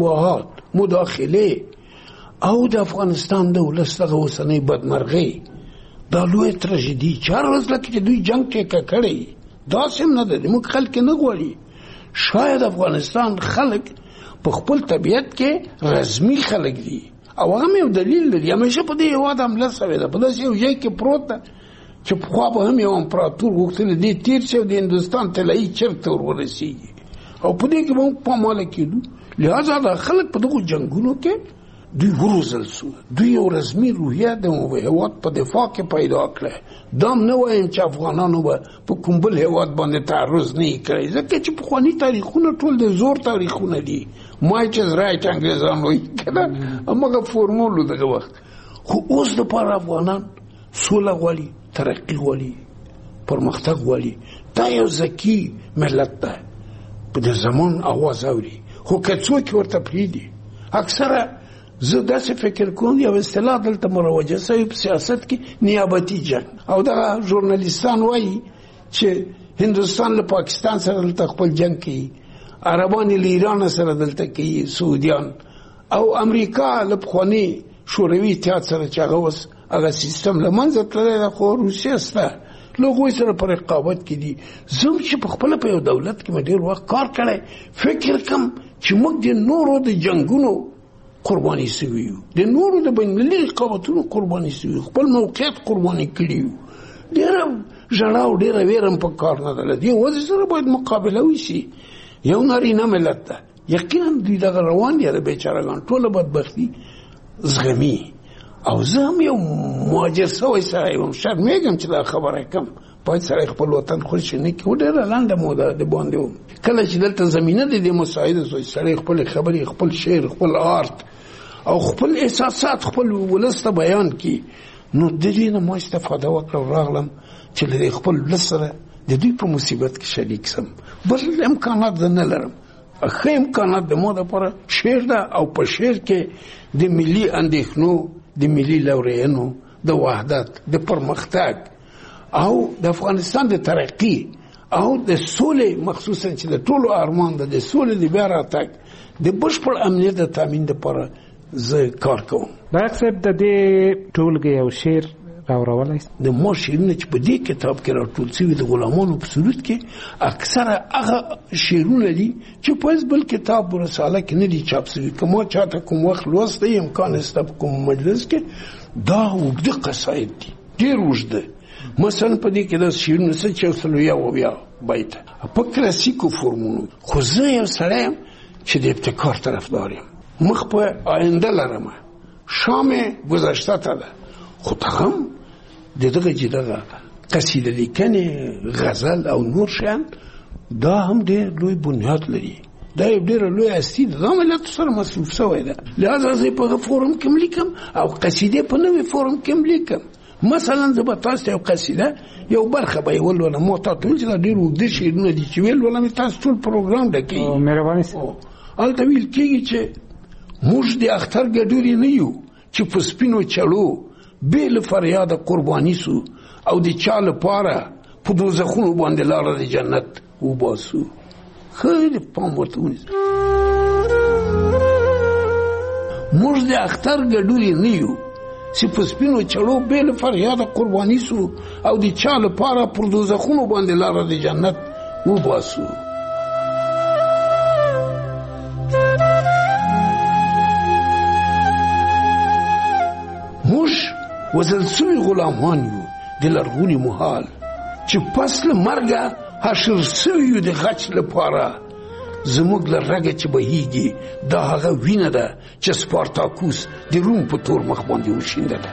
اشتباهات مداخلې او د افغانستان د ولس دغه اوسنۍ بدمرغۍ دا لوی تراژیدي چې هر ورځ لکه چې دوی جنگ ټیکه کړی داسې هم نه ده موږ خلک نه غواړي. شاید افغانستان خلک په خپل طبیعت کې رزمي خلک دي او هغه یو دلیل لري. همیشه په دې هېواد حمله سوې ده په داسې یو ځای کې پروت ده چې پخوا به هم یو امپراتور غوښتلی دی تېر شي او د هندوستان طلایي چرته ور ورسېږي او په دې کې به موږ پاماله کېدو. لهذا دا خلک په دغو جنګونو کې دوی وروزل سو. دوی یو رسمي روحیه د هېواد په دفاع کې پیدا کړه. دا هم نه وایم چې افغانانو به په کوم بل هېواد باندې تعرض نه یې کړی ځکه چې پخواني تاریخونه ټول د زور تاریخونه دي. مایچز رایټ انګریزان وایي که نه همغه فورمول دغه وخت. خو اوس دپاره افغانان سوله غواړي ترقي غواړي پرمختګ غواړي. دا یو ذکي ملت ده په دې زمان اواز اوري خو که څوک ورته پرېږدي. اکثره زه داسې فکر کوم یو اصطلاح دلته مروجه شوې په سیاست کې نیابتي جنګ او دغه ژورنالیستان وایي چې هندوستان له پاکستان سره دلته خپل جنګ کوي عربان له ایران سره دلته کوي سعودیان او امریکا له پخواني شوروي اتحاد سره چې هغه اوس هغه سیستم له منځه تللی ده خو روسیه شته له هغوی سره په رقابت کې دي. زه چې په خپله په یو دولت کې مې ډېر وخت کار کړی فکر کوم چې موږ د نورو د جنګونو قرباني شوي یو د نورو د بین المللي رقابتونو قرباني شوي یو خپل موقعیت قرباني کړي یو. ډېره ژړا او ډېره ویره هم په کار نه ده له دې وضع سره باید مقابله وشي. یو نارینه ملت ده یقینا دوی دغه روان دي د بیچارهګان ټوله بدبختي زغمي او زه هم یو مهاجر سوی سړی وم شرمېږم چې دا خبره کوم باید سړی خپل وطن خوشي نه کړي. ډېره لنډه موده د باندې وم کله چې دلته زمینه د دې مساعده شوی سړی خپل خبرې خپل شعر خپل آرت او خپل احساسات خپل ولس ته بیان کړي نو د دې نه ما استفاده وکړه راغلم چې د خپل ولس سره د دوی په مصیبت کې شریک سم. بل امکانات زه نه لرم. ښه امکانات د ما دپاره شعر ده او په شعر کې د ملي اندېښنو د ملي لورینو د وحدت د پرمختګ او د افغانستان د ترقی او د سولې مخصوصا چې د ټولو ارمان ده د سولې د بیا راتګ د بشپړ امنیت د تامین لپاره زه کار کوم. باید صاحب د دې ټولګې یو شعر راوړولی د ما شعرونه چې په دې کتاب کې راټول شوي د غلامانو په صورت کې اکثره هغه شعرونه دي چې په بل کتاب رساله کې نه دي چاپ شوي. که ما چاته کوم وخت لوستی امکان شته په کوم مجلس کې دا اوږده قصاید دي ډېر اوږده. مثلا په دې کې دا شعرونه څه چې 100 بیته په کلاسیکو فورمونو. خو زه یو سړی یم چې د ابتکار طرفدار یم. مخ په آینده لرم شام گذشته ته ده خو هم دغه چې دغه قصیده لیکنې غزل او نور شیان دا هم ډېر لوی بنیاد لري. دا یو ډېره لوی هستي ده دا ملت سره مصروف شوی ده. لهذا زه په فورم کې هم لیکم او قصیدې په نوې فورم کې هم لیکم. مثلا زه به تاسو ته یو قصیده یو برخه به یې ولولم ما تا ته ویل چې دا ډېر اوږده شعرونه دي چې ویل ولم تاسو ټول پروګرام ډکوي. مهرباني هلته ویل کېږي چې موږ د اختر ګډورې نه یو چې په سپینو چړو بې له فریاده قرباني سو او د چا لپاره په دوزخونو باندې لاره د جنت وباسو. خیلی پام ورته ونیسه. موږ د اختر ګډورې نه یو چې په سپینو چړو بې له فریاده قرباني سو او د چا لپاره پر دوزخونو باندې لاره د جنت وباسو. موږ وزل سوي غلامان یو د لرغوني مهال چې پس له مرګه حشر سوي یو د غچ لپاره. زموږ له رګه چې بهیږي دا هغه وینه ده چې سپارتاکوس د روم په تور مخ باندې وشیندله.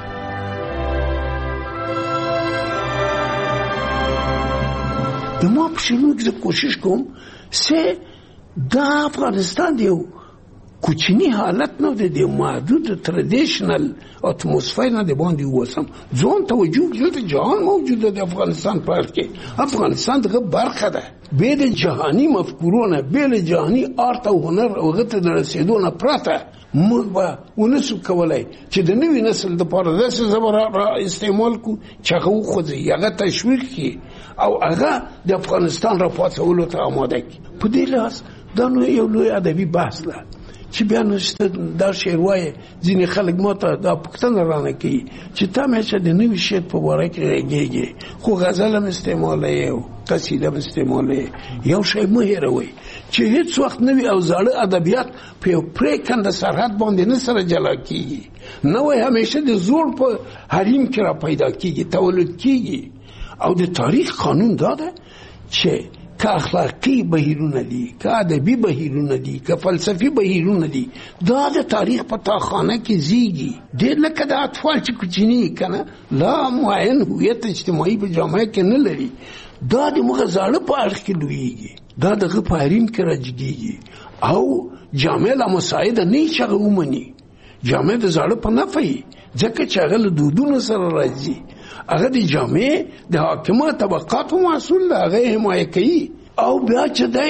د ما په شعرونو کې زه کوشش کوم چې دا افغانستان د یو کوچنی حالت نه دی د محدود ترادیشنل اتموسفیر نه دی باندې ووسم. ځان توجه دلته جهان موجوده د افغانستان په اړه کې. افغانستان دغه برخه ده بې د جهاني مفکورونه بې له جهاني آرت او هنر او هغه ته د رسېدو نه پرته موږ به ونسو کولی چې د نوي نسل دپاره داسې ژبه را استعمال کړو چې هغه وخوځي هغه تشویق کړي او هغه د افغانستان را پاڅولو ته آماده کړي. په دې لحاظ دا یو لوی ادبي بحث ده چې بیا نشته دا شعر وایي ځینې خلک ماته دا پوښتنه رانه کوي چې تا همیشه د نوي شعر په باره کې غږېږي خو غزل هم استعمالوي او قصیده هم استعمالوي. یو شی مه هېروئ چې هیڅ وخت نوي او زاړه ادبیات په یو پرېکنده سرحد باندې نه سره جلا کېږي. نوی همیشه د زور په حریم کې را پیدا کېږي، تولد کېږي. او د تاریخ قانون دا ده چې که اخلاقی بهیرونه دي، که ادبي بهیرونه دي، که فلسفي بهیرونه دي، دا د تاریخ په تاخانه کې زیږي. ډېر لکه د اطفال چې کوچني کنه لا معین هویت اجتماعي په جامعه کې نه لري، دا د مغه زاړه په اړخ کې لویږي، دا دغه په حریم کې راجګيږي. او جامعه لا مساعده نه چغه ومني، جامعه د زاړه په نفي ځکه چې هغه له دودونو سره راځي. هغه د جامعه د حاکمه طبقاتو مسؤل ده، هغه حمایت کوي. او بیا چې دای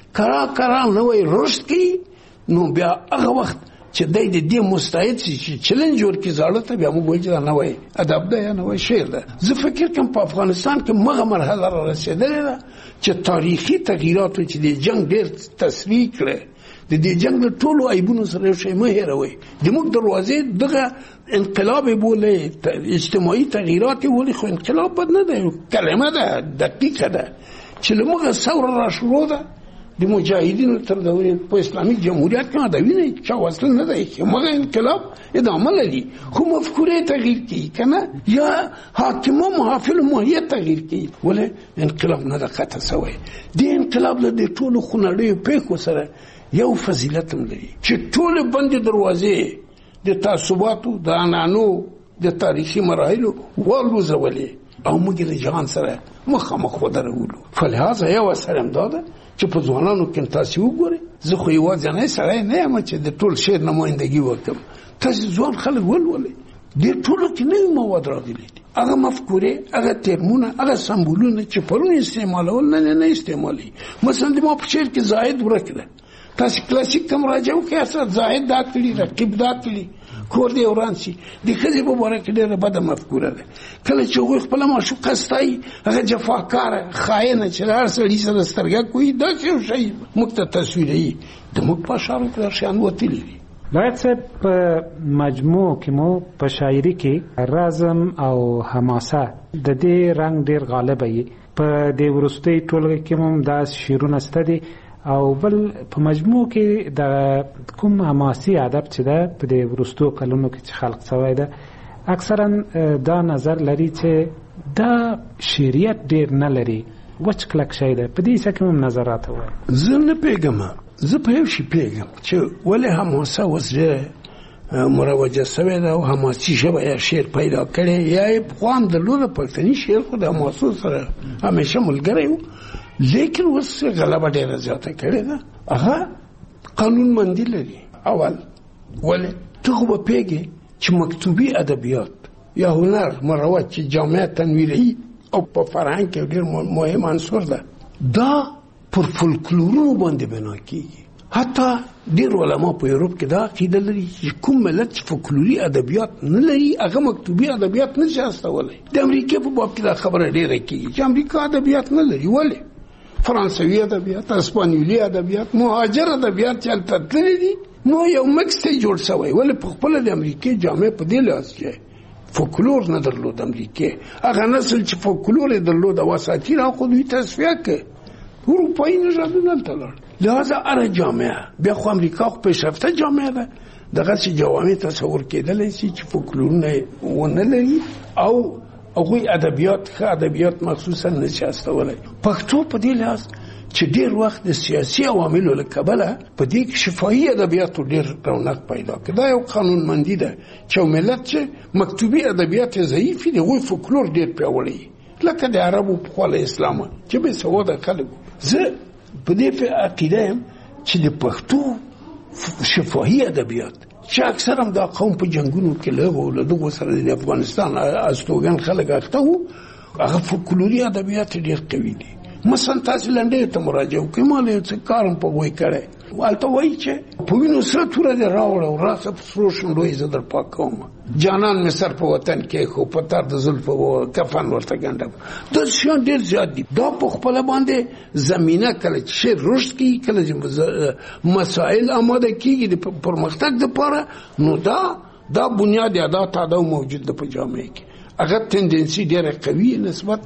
کرا نوې رشد کوي، نو بیا هغه وخت چې دای د دې مستعد شي چې چیلنج ورکړي زاړه ته، بیا موږ وایو دا نوې ادب ده یا نوې شعر ده. زه فکر کوم په افغانستان کې مغه مرحله را رسیدلې ده چې تاریخي تغییرات چې د جنگ ډېر تسریع کړي، د دې جنگ له ټولو عیبونو سره یو شی مه هېروئ. زموږ دروازې دغه انقلاب بولې، اجتماعي تغییرات بولې، خو انقلاب بد نه ده، کلمه ده دقیقه ده چې له موږ ثوره را شروع ده د مجاهدینو تر دورې په اسلامي جمهوریت کې دا ویني چې وصل نه دی چې موږ انقلاب ادامه لري، خو مفکوره تغییر کوي کنه یا حاکمو محافل ماهیت تغییر کوي. ولې انقلاب نه ده قطع شوی. د انقلاب له دې ټولو خونړیو پیښو سره یو فضیلت هم لري چې ټول بندې دروازې د تعصباتو د عنعنو د تاریخي مراحلو والوزولې او موږ د جهان سره مخامخ ودرولو. فلهذا یو اثر هم دا ده چې په ځوانانو کې تاسو وګورئ، زه خو یوازې نه سړی نه یم چې د ټول شعر نمایندګي وکړم، تاسو ځوان خلک ولولئ، دې ټولو کې نوي مواد راغلي دي، هغه مفکورې، هغه ترمونه، هغه سمبولونه چې پرون استعمالول نه استعمالي. مثلا د ما په شعر کې زائد ورکړه، تاسو کلاسیک ته مراجعه وکړئ، اصل زائد دا کړي، رقیب دا کړي، کور دی وران شي. د ښځې په باره کې ډېره بده مفکوره ده. کله چې هغوی خپله معشوقه ستایي، هغه جفاکاره خاینه چې هر سړي سره سترګه کوي، داسې یو شی موږ ته تصویروي. د موږ په اشعارو کې دا شیان وتلي دي. لایق صاحب، په مجموع کې مو په شاعري کې رزم او حماسه د دې رنګ ډېر غالبه وي. په دې وروستۍ ټولګه کې مو دا شعرونه شته دي، او بل په مجموع کې د کوم حماسي ادب چې ده په دې وروستو کلونو کې چې خلق شوی ده، اکثرا دا نظر لري چې دا شعریت ډېر نه لري، وچ کلک شی ده. په دې څه کې هم نظرات وایي. زه نه پوهېږم، زه په یو شي پوهېږم چې ولې حماسه اوس ډېره مروجه شوې ده او حماسي ژبه یا شعر پیدا کړی، یا یې پخوا هم درلوده. پښتني شعر خو د حماسو سره همیشه ملګری و، لیکن اوس غلبه ډېره زیاته کړې ده. هغه قانون مندي لري. اول ولې ته خو به پوهېږې چې مکتوبي ادبیات یا هنر مروج چې جامعه تنویري او په فرهنګ کې ډېر مهم عنصر ده، دا پر فولکلورونو باندې بنا کېږي. حتی ډېر علما په یورپ کې دا عقیده لري چې کوم ملت چې فولکلوري ادبیات نه لري، هغه مکتوبي ادبیات نه شي استولی. د امریکا په باب کې دا خبره ډېره کېږي چې امریکا ادبیات نه لري. ولې فرانسوي ادبیات، اسپانیولي ادبیات، مهاجر ادبیات چې هلته تللي دي، نو یو مکس یې جوړ شوی. ولې په خپله د امریکې جامع په دې لحاظ چې فولکلور نه درلود امریکې، هغه نسل چې فولکلور یې درلود او اساطیر هغه دوی تصفیه کړ، اروپایي نژادونه هلته لاړل. لہذا هره جامعه، بیا خو امریکا خو پیشرفته جامعه ده، دغسې جوامع تصور کېدلی شي چې فولکلورونه یې ونه لري او هغوی ادبیات ښه ادبیات مخصوصا نه شي استولی. پښتو په دې لحاظ چې ډېر وخت د سیاسي عواملو له کبله په دې کې شفاهي ادبیاتو ډېر رونق پیدا کړ. دا یو قانونمندي ده چې یو ملت چې مکتوبي ادبیات یې ضعیف دي، هغوی فولکلور ډېر پیاوړی، لکه د عربو پخوا له اسلامه چې بې سواده خلک. زه په دې عقیده یم چې د پښتو شفاهي ادبیات چې اکثر هم دا قوم په جنگونو کې له دغو سره د افغانستان استوګن خلک اخته وو، هغه فولکلوري ادبیات ډېر قوي دي. مثلا تاسو لنډۍ ته مراجعه وکړئ، ما له یو څه کار هم په هغوی کړی، والته وایي چې په وینو سره توره دې راوړه او راسه په سرو شونډو یې زه در پاک کوم. جانان مې سر په وطن کې خو په تار د زلفو کفن ورته ګنډم. دا شیان ډېر زیات دي. دا په خپله باندې زمینه کله چې شعر رشد کېږي، کله چې مسایل آماده کېږي د پرمختګ دپاره، نو دا بنیاد یا دا تاداو موجود ده په جامعه کې. هغه تندنسي ډېره قوي نسبت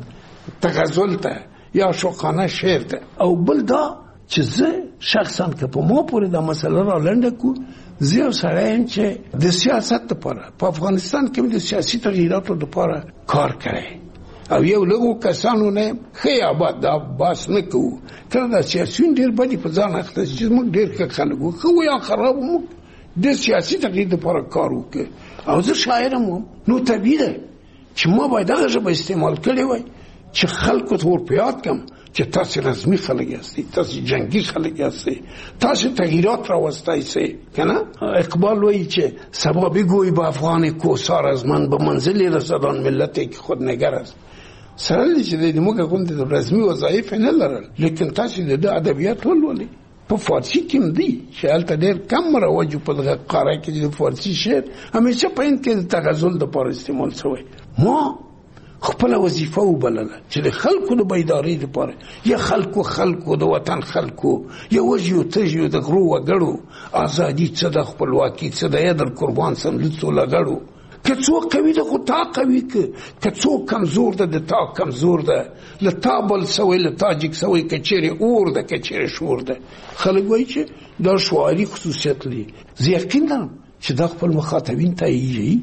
تغزل ته یا شوقانه شعر ته. او بل دا چې زه شخصا که په ما پورې دا مسله را لنډه کو، زه یو سړی یم چې د سیاست دپاره په افغانستان کې مې د سیاسي تغییراتو دپاره کار کړی او یو لږو کسانو نه ښه آباد دا باس نه کوو. کله دا سیاسیون ډېر بدي په ځان اخته چې موږ ډېر ښه خلک وو، ښه وو یا خراب وو، موږ د سیاسي تغییر دپاره کار وکړو. او زه شاعرم وم، نو طبیعي ده چې ما باید هغه ژبه استعمال کړې وای چې خلکو ته ور په یاد کړم چې تاسې رسمي خلک یاستئ، تاسې جنګي خلک یاستئ، تاسې تغییرات راوستئ سئ که نه. اقبال وایي چې سبا بگوی به افغان کوسار از من به منزلی رسدان ملتی که خود نگر است. سره دی چې د موږ غوندې د رسمي وظایف نه لرل، لیکن تاسې د ده ادبیات ولولئ. په فارسي کې هم دی چې هلته ډېر کم رواج په دغه قاره کې د فارسي شعر همیشه په هند کې د تغزل دپاره استعمال شوی. ما خپل وظیفه وبلله چې د خلکو د بیدارۍ لپاره، یا خلکو د وطن خلکو، یا وژیو تژیو د غرو وګړو ازادي څه ده، خپلواکي څه ده، یا در قربان سم لڅو لګړو. که څوک قوي ده خو تا قوي که څوک کمزور ده د تا کمزور ده، له تا بل سوی له تاجک سوی که چیرې اور ده که چیرې شور ده. خلک وایي چې دا شعاري خصوصیت لري. زه یقین لرم چې دا خپل مخاطبین ته یې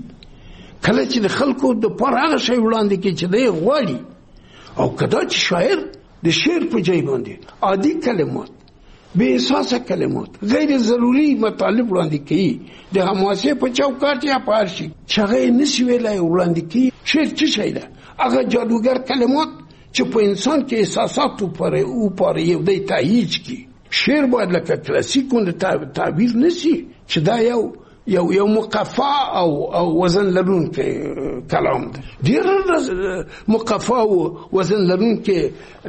کله چې د خلکو دپاره هغه شی وړاندې کړي چې دی غواړي، او که دا چې شاعر د شعر په ځای باندې عادي کلمات، بې اساسه کلمات، غیر ضروري مطالب وړاندې کوي د حماسې په چوکاټ یا په هر شي چې هغه یې نشي ویلی وړاندې کوي. شعر څه شی ده؟ هغه جادوګر کلمات چې په انسان کې احساسات وپاره یو دی تهیج کړي. شعر باید لکه کلاسیک غوندې تعبیر نشي چې دا یو مقفا او وزن لرونکی کلام ده. ډېر مقفا او وزن لرونکی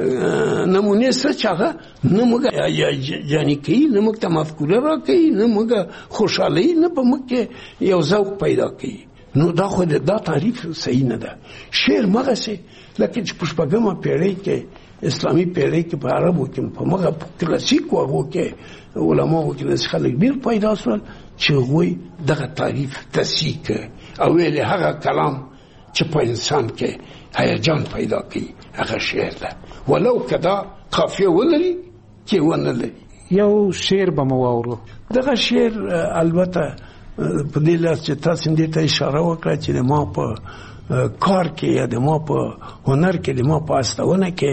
نمونه سره چې هغه نه موږ جاني کوي، نه موږ ته مفکوره را کوي، نه موږ خوشحالوي، نه په موږ کې یو ذوق پیدا کوي. نو دا خو دا تعریف صحیح نه ده. شعر مغسې لکه چې په شپږمه پیړۍ کې اسلامي پیړۍ کې په عربو کې په مغه کلاسیک وغو کې علماو کې داسې خلک ډېر پیدا شول چې هغوی دغه تعریف تصحیح کړ او ویلې هغه کلام چې په انسان کې هیجان پیدا کوي هغه شعر ده، ولو که دا قافیه ولري کې ونه لري. یو شعر به مو واورو. دغه شعر البته په دې لاس چې تاسو دې ته اشاره وکړه چې د ما په کار کې یا د ما په هنر کې د ما په استونه کې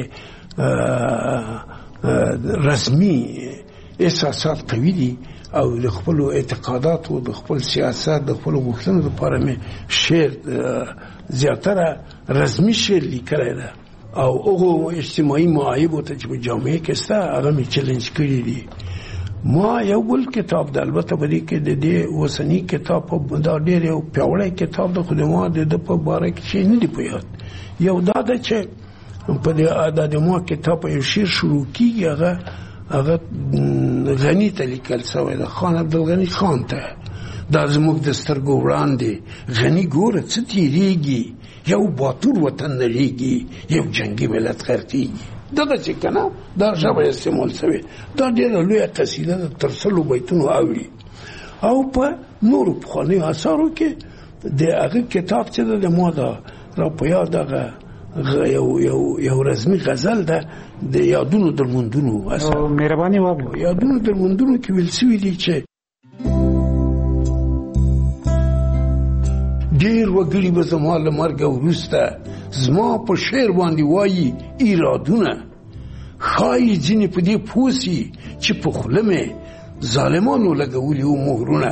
رسمي احساسات قوي دي او د خپل اعتقاداتو، د خپل سیاست، د خپل غوښتنو لپاره مې شعر زیاتره رسمي شعر لیکلی ده او هغو اجتماعي معایبو ته چې په جامعه کې شته هغه مې چلنج کړي دي. ما یو بل کتاب ده، البته په دې کې د دې اوسني کتاب دا ډېر یو پیاوړی کتاب ده، خو د ما د ده په باره کې شی نه دي په یاد. یو دا ده چې په د ما کتاب په یو شعر شروع کېږي، هغه غني ته لیکل شوی ده، خان عبدالغني خان ته. دا زموږ د سترګو وړاندې غني ګوره څه تېرېږي، یو باتور وطن نړېږي، یو جنګي ملت غرقېږي. دغه چې که نه دا ژبه استعمال شوې، دا ډېره لویه قصیده ده، تر سلو بیتونو اوړي. او په نورو پخوانیو اثارو کې د هغه کتاب چې ده د ما دا را په یاد هغه یو رسمي غزل ده د یادونو درموندونو اثر. مهرباني وکړئ. یادونو درموندونو کې ویل شوي دي چې ډېر وګړي به زما له مرګه وروسته زما په شعر باندې وایي ایرادونه، ښایي ځینې په دې پوه سي چې په خوله مې ظالمانو لګولي وو مهرونه.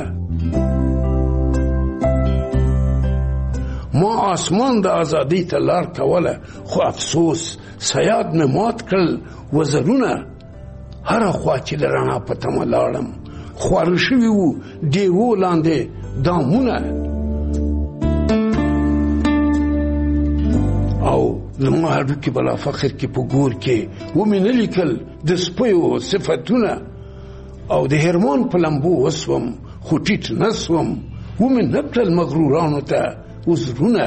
ما آسمان د ازادۍ ته لار کوله، خو افسوس صیاد مې مات کړل وزرونه. هره خوا چې د رڼا په تمه لاړم، خواره شوي وو ډیوو لاندې دامونه. او زما هډوکي بلا فخر کې په ګور کې ومې نه لیکل د سپیو صفتونه. او د هرمون په لمبو وسوم خو ټیټ نسوم ومن نبت المغرورانو ته وزرونه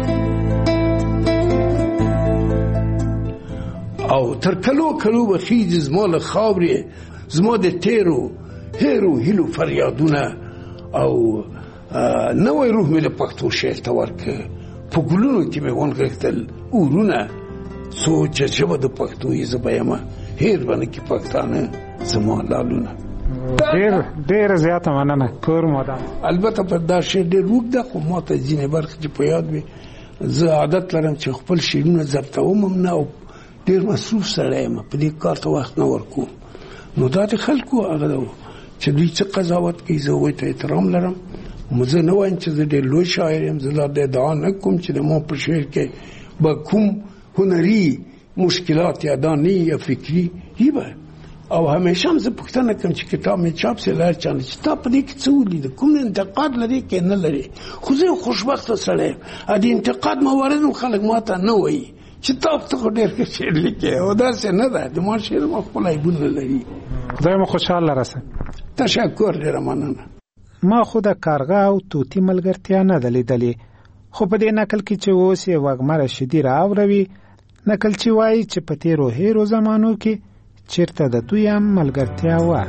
او تر کلو به خیز زما له خاورې زما د تیرو هیرو هیلو فریادونه او نوی روح مې له پښتو شعر ته ورکړه په ګلونو کې مې ونغښتل اورونه څو چې ژبه د پښتو یې زه به یم هیر به نه کړي پښتانه زما لالونه. ډېره زیاته مننه کور مودان. البته په دا شعر ډېر اوږد ده خو ما ته ځینې برخې چې په یاد وي زه عادت لرم چې خپل شعرونه ضبطوم هم نه او ډېر مصروف سړی یم په دې کار ته وخت نه ورکوم. نو دا د خلکو هغه ده چې دوی څه قضاوت کوي زه هغوی ته احترام لرم. زه نه وایم چې زه ډېر لوی شاعر یم. زه دا ادعا نه کوم چې د ما په شعر کې به کوم هنري مشکلات یا دانی یا فکری هی به او همیشه هم زه پوښتنه کوم چې کتاب مې چاپ سي لار چانه چې تا په دې کې څه ولید کوم انتقاد لري کې نه لري. خو زه خوشبخته سړی ا دې انتقاد موارد خلک ماته نه وایي چې تاسو ته ډېر ښه شعر لیکي او دا څه نه ده د ما شعر ما خپل عیبونه لري. زه مو خوشاله راسم. تشکر ډېر مننه. ما خو د کارغه او توتی ملګرتیا نه ده لیدلې خو په دې نقل کې چې اوس یې وږمه رشیدي راوروي نقل چې وایي چې په تیرو هیرو زمانو کې چیرته د دوی هم ملګرتیا وه.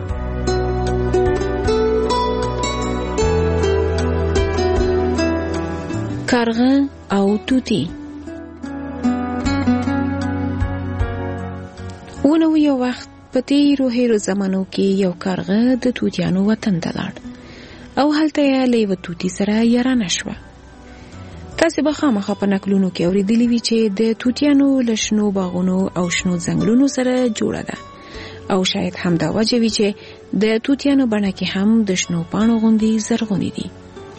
کارغه او توتی ونو یو وخت په تیرو هیرو زمانو کې یو کارغه د توتیانو وطن ته لاړ او هلته یې له یوه توتي سره یارانه شوه. تاسې به خامخا په نقلونو کې اورېدلي وي چې د توتیانو له شنو باغونو او شنو ځنګلونو سره جوړه ده او شاید همدا وجه وي چې د توتیانو بڼه کې هم د شنو پاڼو غوندې زرغونې دي.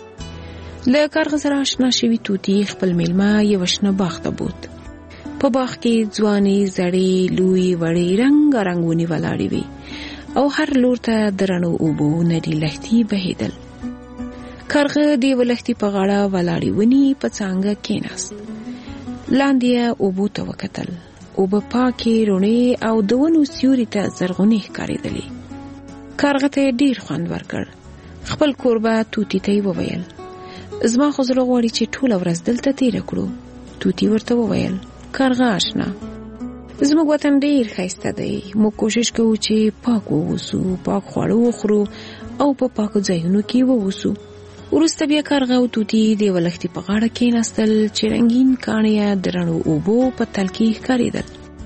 له کارغه سره اشنا شوي توتي خپل میلمه یوه شنه باغ ته بوت. په باغ کې ځوانې زړې لوی وړې رنګارنګ ونې ولاړې وي او هر لور ته د رڼو اوبو نري لښتي بهېدل. کارغه د یوه لښتي په غاړه ولاړې ونې په څانګه کېناست. لاندې یې اوبو ته وکتل. اوبه پاکې رڼې او د ونو سیوري ته زرغونې ښکارېدلې. کارغه ته یې ډېر خوند ورکړ. خپل کوربه توتي ته یې وویل زما خو زړه غواړي چې ټوله ورځ دلته تېره کړو. توتي ورته وویل کارغه آشنا زموږ وطن ډېر ښایسته دی. موږ کوشش کوو چې پاک ووسو، پاک خواړه وخورو او په پاکو ځایونو کې ووسو. وروسته بیا کارغه او توتي د یوه لښتي په غاړه کېناستل چې رنګین کاڼي یې د رڼو اوبو په تل کې ښکارېدل.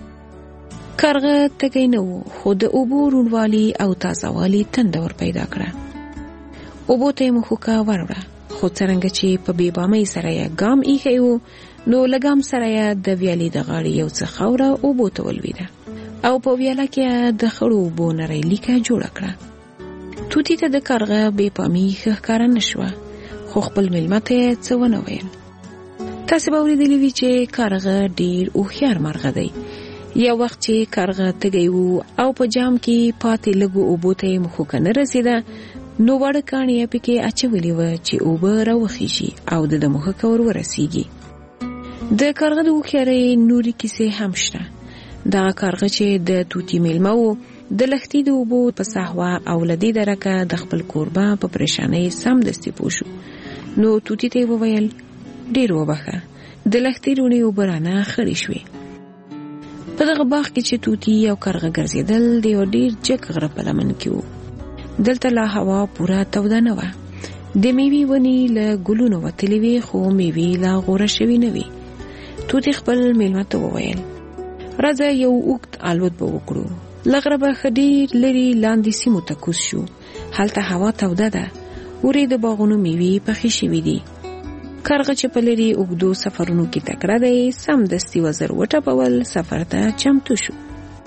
کارغه تږی نه و خو د اوبو روڼوالي او تازهوالي تنده ور پیدا کړه. اوبو ته یې مښوکه وروړه خو څرنګه چې په بېبامۍ سره یې ګام ایښی و نو له ګام سره یې د ویالې د غاړې یو څه خاوره اوبو ته ولوېده او په ویاله کې یې د خړو اوبو نرۍ لیکه جوړه کړه. توتي ته د کارغه بېپامي ښه ښکاره نه شوه خو خپل میلمه ته یې څه ونه ویل. تاسې به اورېدلي وي چې کارغه ډېر هوښیار مرغه دی. یو وخت چې کارغه تږی و او په جام کې پاتې لږو اوبو ته یې مښوکه نه رسېده نو واړه کاڼي یې پکې اچولې وه چې اوبه راوخیږي او د ده مښوکه ور ورسېږي. د کارغه د هوښیارۍ نورې کیسې هم شته. دغه کارغه چې د توتي میلمه و د لښتي د اوبو په سهوه او له دې درکه د خپل کوربه په پریشانۍ سمدستي پوه شو. نو توتي ته یې وویل ډېر وبخه د لښتي روڼې اوبه رانه خړې شوې. په دغه باغ کې چې توتي او کارغه ګرځېدل د یو ډېر جګ غره په لمن کې و. دلته لا هوا پوره توده نه وه. د میوې ونې له ګلونو وتلې وې خو میوې لا غوره شوې نه وې. توتي خپل میلمه ته وویل راځه یو اوږد الوت به وکړو. له غره به ښه ډېر لرې لاندې سیمو ته کوز شو. هلته هوا توده ده. ورې د باغونو میوې پخې شوي دي. کارغه چې په لرې اوږدو سفرونو کې تکړه دی سمدستي وزر وټپول سفر ته چمتو شو.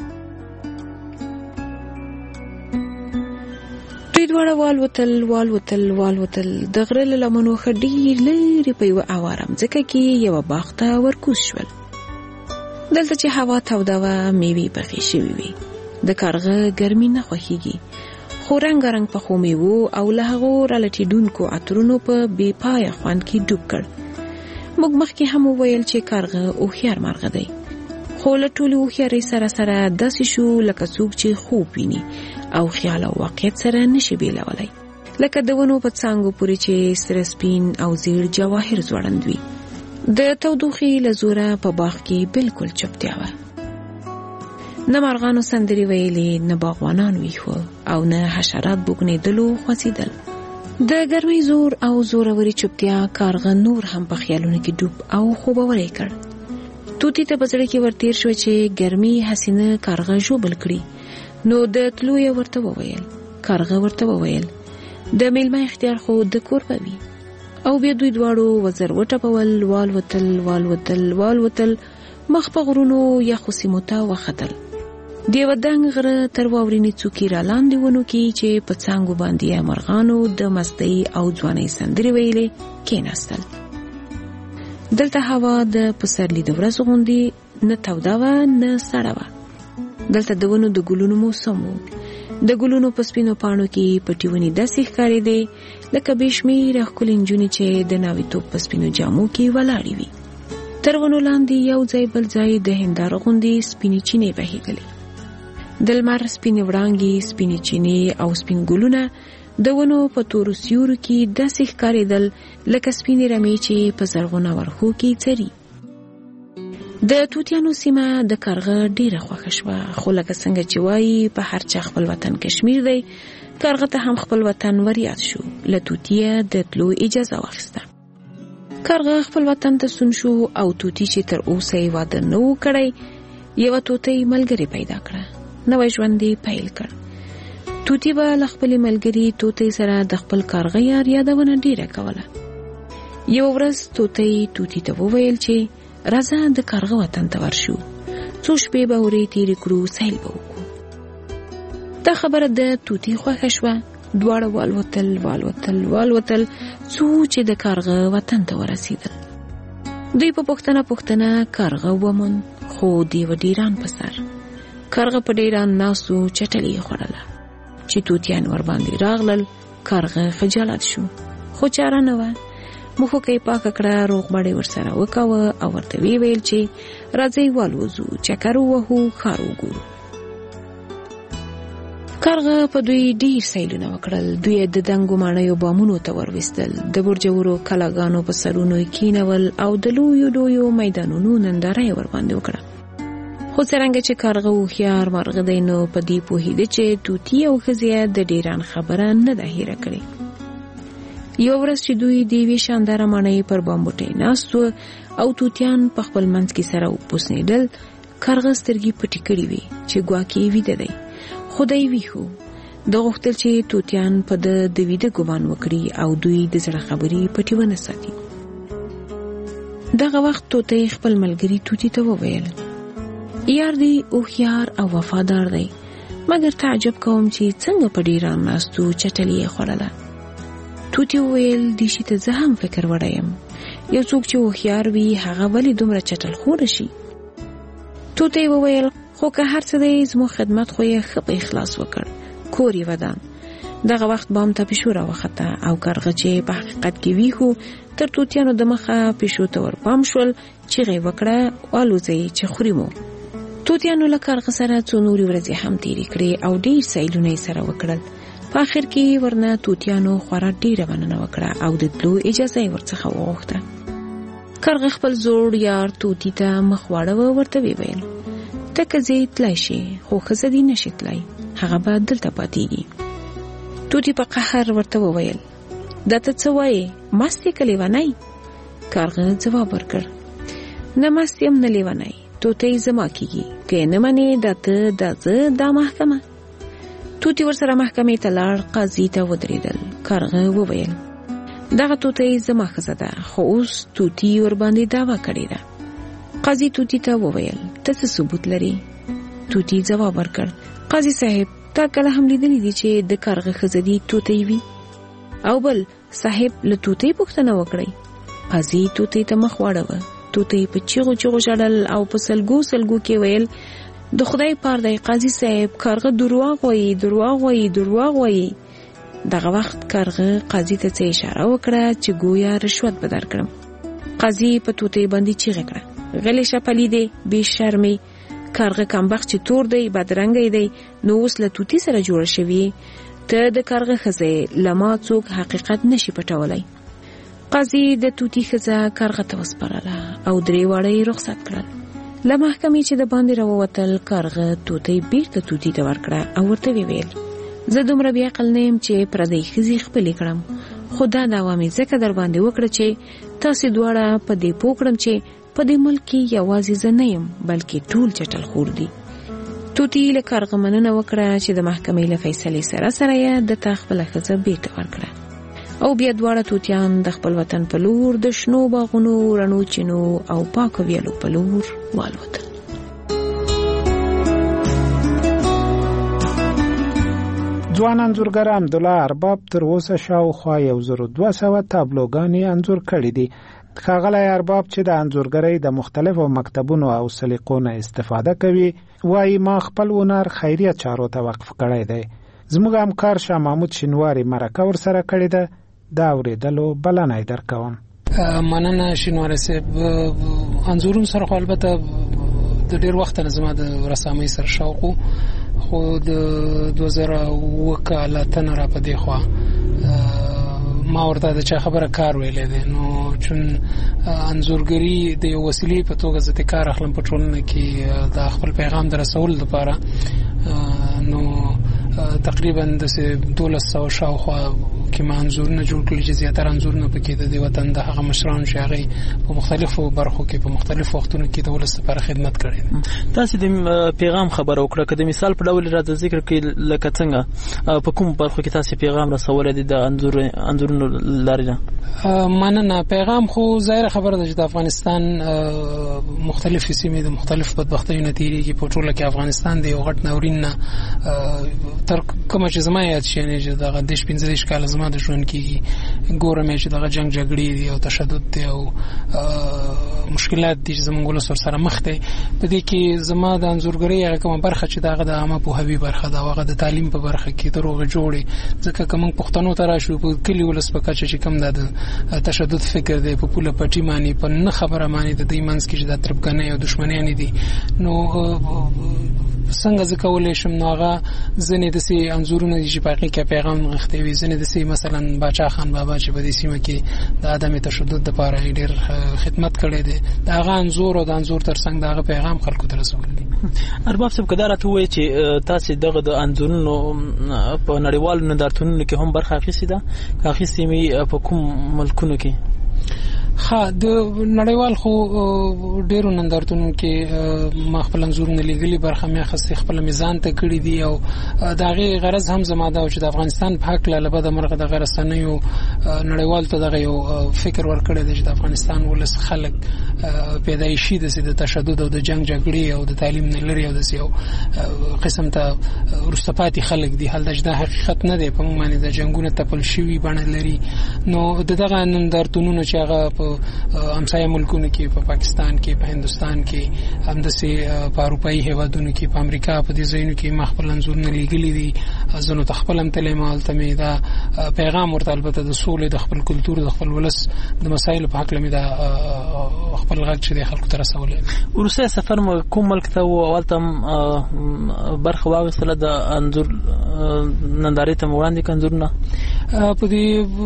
دوی دواړه والوتل د غره له لمنو ښه ډېر لرې په یوه اواره مځکه کې یوه باغ ته ورکوز شول. دلته چې هوا توده وه میوې پخې شوې وې. د کارغه ګرمي نه خوښیږي خو رنګارنګ پخو میوو او له هغو رالټېدونکو عطرونو په بې پایه خوند کې ډوب کړ. موږ مخکې هم وویل چې کارغه هوښیار مرغه دی خو له ټولې هوښیارۍ سره داسې شو لکه څوک چې خوب ویني او خیال او واقعیت سره نشي بیلولای. لکه د ونو په څانګو پورې چې سره سپین او زیړ جواهر ځوړند وي. د تودوخې له زوره په باغ کې بالکل چوپتیا وه. نه مرغانو سندرې ویلې، نه باغوانان ویښو او نه حشرات بوګنېدلو خوځېدل. د ګرمۍ زور او زوروري چوپتیا کارغه نور هم په خیالونو کې ډوب او خوبوری کړ. توتی ته په زړه کې ورتیر شو چې ګرمي حسینه کارغه ژوبل کړي. نو د تلو یې ورته وویل. کارغه ورته وویل د میلمه اختیار خو د کور به وي. او بیا دوی دواړو وزر وټپول، والوتل مخ په غرونو یخو سیمو ته وختل. د یوه دنګ غره تر واورینې څوکې را لاندې ونو کې چې په څانګو باندې مرغانو د مستۍ او ځوانۍ سندرې ویلې کېناستل. دلته هوا د پسرلي د ورځو غوندې نه توده وه نه سړه وه. دلته د ونو د ګلونو موسم و. د ګلونو په سپینو پاڼو کې پټې ونې داسې ښکارېدې لکه بې شمېره ښکلې نجونې چې د ناویتوب په سپینو جامو کې ولاړې وي. تر ونو لاندې یو ځای بل ځای د هنداره غوندې سپینې چینې بهېدلې. د لمر سپینې وړانګې، سپینې چینې او سپین ګلونه د ونو په تورو سیورو کې داسې ښکارېدل لکه سپینې رمې چې په زرغونه ورخو کې څري. د توتیانو سیمه د کارغه ډیره خوښه شوه، خو لکه څنګه چې وایي په هر چا خپل وطن کشمیر دی، کارغه ته هم خپل وطن وریاد شو. له توتیه د تلو اجازه واخیسته. کارغه خپل وطن ته ستون شو او توتی چې تر اوسه یې واده نه و کړی یوه توتی ملګرې پیدا کړه. نوی ژوند یې پیل کړ. توتی به له خپلې ملګرې توتی سره د خپل کارغه یادونه ډیره کوله. یوه ورځ توتی ته وویل چې راځه د کارغه وطن ته ورشو، څو شپې به ورې تېرې کړو، سیل به وکړو. دا خبره د توتی خوښه شوه. دواړه والوتل څو چې د کارغه وطن ته ورسېدل. دوی په پوښتنه کارغه وموند، خو د یوه ډیران په سر. کارغه په ډیران ناستو چټلي یې خوړله. چې توتیان ورباندې راغلل، کارغه خجالت شو، خو چاره نه وه. مخوکه یې پاکه کړه، روغبړ یې ورسره وکاوه او ورته ویل چې راځئ والوځو، چکر ووهو، ښار وګورو. کارغه په دوی ډیر سیلونه وکړل. دوی د دنګو ماڼیو بامونو ته ورویستل، د برجورو کلاګانو په سرونو یې کینول او د لویو میدانونو ننداره یې ورباندې وکړه. خو څرنګه چې کارغه هوښیار مرغه دی، نو په دې پوهېده چې توتی او ښځې د ډیران خبره نه ده هیره کړې. یو ورځ چې دوی د یوې شانداره ماڼۍ پر بامبوټۍ ناست و او توتیان په خپل منځ کې سره وپوسنېدل، کارغه سترګې پټې کړې وې چې ګواکې ویده دی. خو دی ویښ و. ده غوښتل چې توتیان په د ویده ګمان وکړي او دوی د زړه خبرې پټې ونه ساتي. دغه وخت توتی خپل ملګري توتی ته وویل یار دی هوښیار او وفادار دی، مګر تعجب کوم چې څنګه په ډیران ناستو چټلي یې خوړله. توتی وویل دې شي ته زه هم فکر وړی یم. یو څوک چې هوښیار وي هغه ولې دومره چټل خوره شي؟ توتی وویل خو که هر څه دی زموږ خدمت خو یې ښه په اخلاص وکړ. کور یې ودان. دغه وخت بام ته پیشو راوخته او کارغه چې په حقیقت کې ویښو تر توتیانو د مخه پیشو ته ورپام شول، چیغې وکړه والوځئ چې خوري مو. توتیانو له کارغه سره څو نورې ورځې هم تېرې کړې او ډېر سیلونه یې سره وکړل. په آخر کې ورنه توتیانو خورا ډېره مننه وکړه او د تلو اجازه یې ورڅخه وغوښته. کارغه خپل زوړ یار توتی ته مخ واړوه، ورته ویل ته که ځې تلای شي، خو ښځه دې نشي تلای، هغه به دلته پاتېږي. توتی په قهر ورته وویل دا ته څه وایې، مست یې که لیونی؟ کارغه ځواب ورکړ نه مست یم نه لیونی، توتی زما کېږي، که یې نه منې دا ته دا زه دا محکمه. توتی ورسره محکمې ته لاړ، قاضي ته ودرېدل. کارغه وویل دغه توتی زما ښځه ده، خو اوس توتی ورباندې دعوه کړې ده. قاضي توتی ته وویل ته څه ثبوت لري؟ توتی ځواب ورکړ قاضي صاحب تا کله هم لیدلی دي چې د کارغه ښځه دي توتی وي؟ او بل صاحب له توتی پوښتنه وکړئ. قاضي توتی ته مخ واړوه. توتی په چیغو ژړل او په سلګو کې ویل د خدای پار دی قاضي صاحب، کارغه دروغ وایي. دغه وخت کارغه قاضي ته څه اشاره وکړه چې گویا رشوت به درکړم. قاضي په توتی باندې چیغه کړه غلی شه پلیدې، بې شرمې، کارغه کمبخت چې تور دی بدرنګ دی نو اوس له توتی سره جوړ شوی ته د کارغه خزه لما څوک حقیقت نشي پټولای. قاضي د توتی خزه کارغه ته وسپارله او درې واړه رخصت کړل. له محکمې چې د باندې راووتل کارغه توتی بیرته توتی ته ورکړه او ورته ویل زه دومره بې عقل نه یم چې پردۍ ښځې خپلې کړم، خو دا دعوا مې ځکه در باندې وکړه چې تاسې دواړه په دې پوه کړم چې په دې ملک کې یوازې زه نه یم بلکې ټول چټل خور دي. توتی له کارغه مننه وکړه چې د محکمې له فیصلې سره سره یې د تا خپله ښځه بیرته ورکړه او بیا دواړه توتیان د خپل وطن په لور د شنو باغونو رڼو چینو او پاکو ویالو په لور والوتل. ځوان انځورګر عبدالله ارباب تر اوسه شاوخوا 1200 تابلوګانې انځور کړي دي. ښاغلی ارباب چې د انځورګرۍ د مختلفو مکتبونو او سلیقو نه استفاده کوي وایي ما خپل هنر خیریه چارو ته وقف کړی دی. زموږ همکار شاه محمود شینواري مرکه ورسره کړې ده، دا اورېدلو بلنه یې درکوم. مننه شینواري صاحب. انځورونو سره خو البته د ډېر وخت نه زما د رسامۍ سره شوق و، خو د 2007 کال نه را په دې خوا ما ورته د چا خبره کار ویلې ده، نو چون انځورګري د یو وسیلې په توګه زه د کار اخلم په ټولنه کې د خپل پیغام در رسول لپاره، نو تقریبا د 1200 شاوخوا کې ما انځورونه جوړ کړي چې زیاتره انځورونه پکې د وطن د هغه مشرانو چې هغه په مختلفو برخو کې په مختلفو وختونو کې د ولس لپاره خدمت کړي. تاسو د پیغام خبره وکړه که د مثال په ډول راځي ذکر کړئ لکه څنګه په کوم برخو کې تاسو پیغام رسول دي د انځورونو لارې؟ مننه. پیغام خو ظاهر خبره ده چې د افغانستان مختلف سیمې د مختلف بدبختیو نتیجې په ټوله کې افغانستان د یو غټ ناورین نه تر کومه چې زما یاد شي نه چې دغه 15 کال زما د ژوند کې ګورم چې دغه جنگ جګړې دي او تشدد دي او مشکلات دي چې زموږ ولس سره مخ دي. په دې کې زما د انځورګرۍ هغه کومه برخه چې دغه د عامه پوهاوي برخه ده، هغه د تعلیم په برخه کې دروغ جوړي، ځکه کوم پښتنو ته راشو په کلی ولس په کچه چې کوم د تشدد فکر دی په پوله پټی معنی په نه خبره معنی د دې منځ کې چې د تربګنۍ او دښمنۍ دي، نو څنګه ځکه ولې شم نو هغه ځنې د سي انځورونه چې په کې پیغام غوښتي وي، ځنې د سي مثلا باچا خان بابا چې په دې سیمه کې د عدم تشدد لپاره ډېر خدمت کړی دی، دا هغه انځور او د انځور ترڅنګ دا هغه پیغام خلکو ته رسول دي. ارباب صاحب کدا راته وایي چې تاسو دغه د انځورونو په نړیوالو نندارتونونو کې هم برخه اخیستې ده، که اخیستې مې په کوم ملکونو کې؟ ها د نړیوال خو ډیرو نندارتونو کې ما خپل انځورونه لیدلي، برخه مې اخیستې، خپل میزان ته کړي دي او د هغې غرض هم زما دا و چې د افغانستان په هکله له بده مرغه دغه رسنیو نړیوالو ته دغه یو فکر ورکړی دی چې د افغانستان ولس خلک پیدایشي داسې د تشدد او د جنګ جګړې او د تعلیم نه لري او داسې یو قسم ته وروسته پاتې خلک دي. حال دا حقیقت نه دی، په موږ باندې د جنګونه تپل شوي بڼه لري. نو د دغه نندارتونونو چې هغه په همسایه ملکونو کې، په پاکستان کې، په هندوستان کې، همداسې په اروپایي هیوادونو کې، په امریکا په دې ځایونو کې ما خپل انځورونه لیږلي دي. زه نو ته خپل هم تللی ما هلته مې دا پیغام ورته البته د سولې، د خپل کلتور، د خپل ولس د مسایلو په هکله مې دا خپل غږ چې دی خلکو ته رسولی. وروستی سفر مو کوم ملک ته و او هلته هم برخه واخیستله د انځور نندارې ته مو وړاندې کړه انځورونه؟ په دې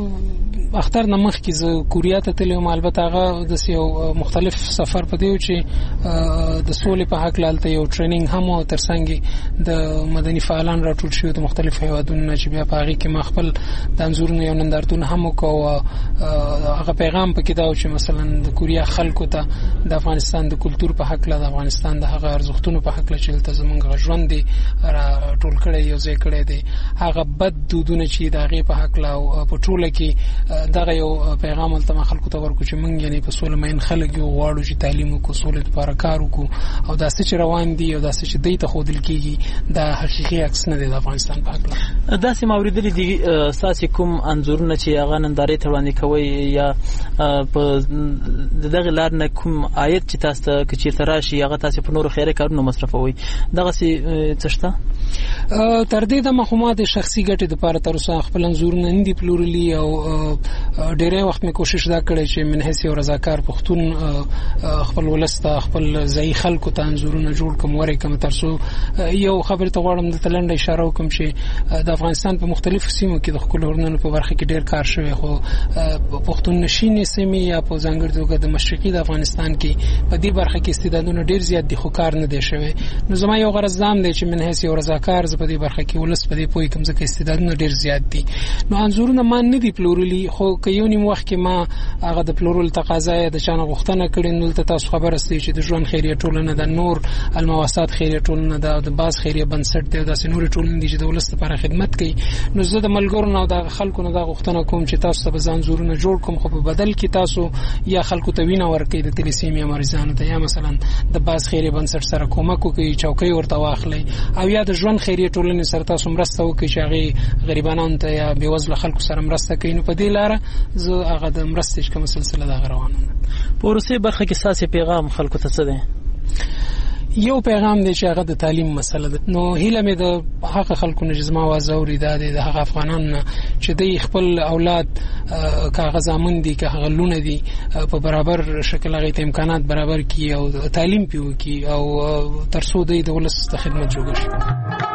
اختر نه مخکې زه کوریا ته تللی وم، البته هغه داسې یو مختلف سفر په دی و چې د سولې په هکله هلته یو ټریننګ هم و، ترڅنګ د مدني فعالان راټول شوي د مختلفو هیوادونو نه چې بیا په هغې کې ما خپل د انځورونو یو نندارتون هم وکړ. هغه پیغام پکې دا و چې مثلا د کوریا خلکو ته د افغانستان د کلتور په هکله، د افغانستان د هغه ارزښتونو په هکله چې دلته زموږ ژوند دی راټول کړی، یو ځای کړی دی، هغه بد دودونه چې د هغې په هکله او په ټوله کې دغه یو پیغام هلته ما خلکو ته ورکړو چې موږ یعنې په سوله مین خلک یو، غواړو چې تعلیم وکړو، سولې لپاره کار وکړو، او دا څه چې روان دي او دا څه چې دوی ته ښودل کېږي دا حقیقي عکس نه دی د افغانستان په هکله. داسې ما اورېدلي دي ستاسې کوم انځورونه چې هغه نندارې ته وړاندې کوئ یا په د دغې لارې نه کوم عاید چې تاسو ته که چېرته راشي هغه تاسې په نورو خیري کارونو مصرفوئ، دغسې څه شته؟ تر دې دمه خو ما د شخصي ګټې دپاره تر اوسه خپل انځورونه نه دي پلورلي او ډېری وخت مې کوشش دا کړی چې من حیث یو رضاکار پښتون خپل ولسته خپل ځای خلکو ته انځورونه جوړ کوم ورې کوم ترڅو یو خبره ته غواړم د تلنډه اشاره وکم چې د افغانستان په مختلفو سیمو کې د خپل هورنونو په برخه کې ډېر کار شوی خو پښتون نشینې سیمې یا په ځانګړي توګه د مشرقي د افغانستان کې په دې برخه کې استعدادونه ډېر زیات دي خو کار نه دی شوی. نو زما یو غرض دام دی چې من حیث یو رضاکار زه په دې برخه کې ولس په دې پوهې کوم ځکه استعدادونه ډېر زیات دي. نو انځورونه ما نه دي پلورلي خو که یو نیم وخت کې ما هغه د پلورل تقاضا یې د چا نه غوښتنه کړې نو دلته تاسو خبر استئ چې د ژوند خیریه ټولنه د نور المواسات خیریه ټولنه د باز خیریه بنسټ دی داسې نورې ټولنې دي چې د ولس لپاره خدمت کوي. نو زه د ملګرو نه او د خلکو نه دا غوښتنه کوم چې تاسو ته به ځان زورونه جوړ کوم خو په بدل کې تاسو یا خلکو ته وینه ورکړئ د تلیسیمیا مریضانو ته یا مثلا د باز خیریه بنسټ سره کومک وکړئ چوکۍ ورته واخلئ او یا د ژوند خیریه ټولنې سره تاسو مرسته وکړئ چې هغې غریبانو ته یا بېوزله خلکو سره مرسته کوي. نو په دې لاره زه هغه د مرستې کومه سلسله دغه روانه په وروستۍ برخه کې ستاسې پیغام خلکو ته څه دی؟ یو پیغام دی چې هغه د تعلیم مسله ده. نو هیله مې د هغه خلکو نه چې زما आवाज اوري دا دی د هغه افغانانو نه چې دوی خپل اولاد که هغه زامن دي که هغه لونه دي په برابر شکل هغې ته امکانات برابر کړي او تعلیم پې وکړي او تر څو دوی د ولس ته خدمت جوړ شي.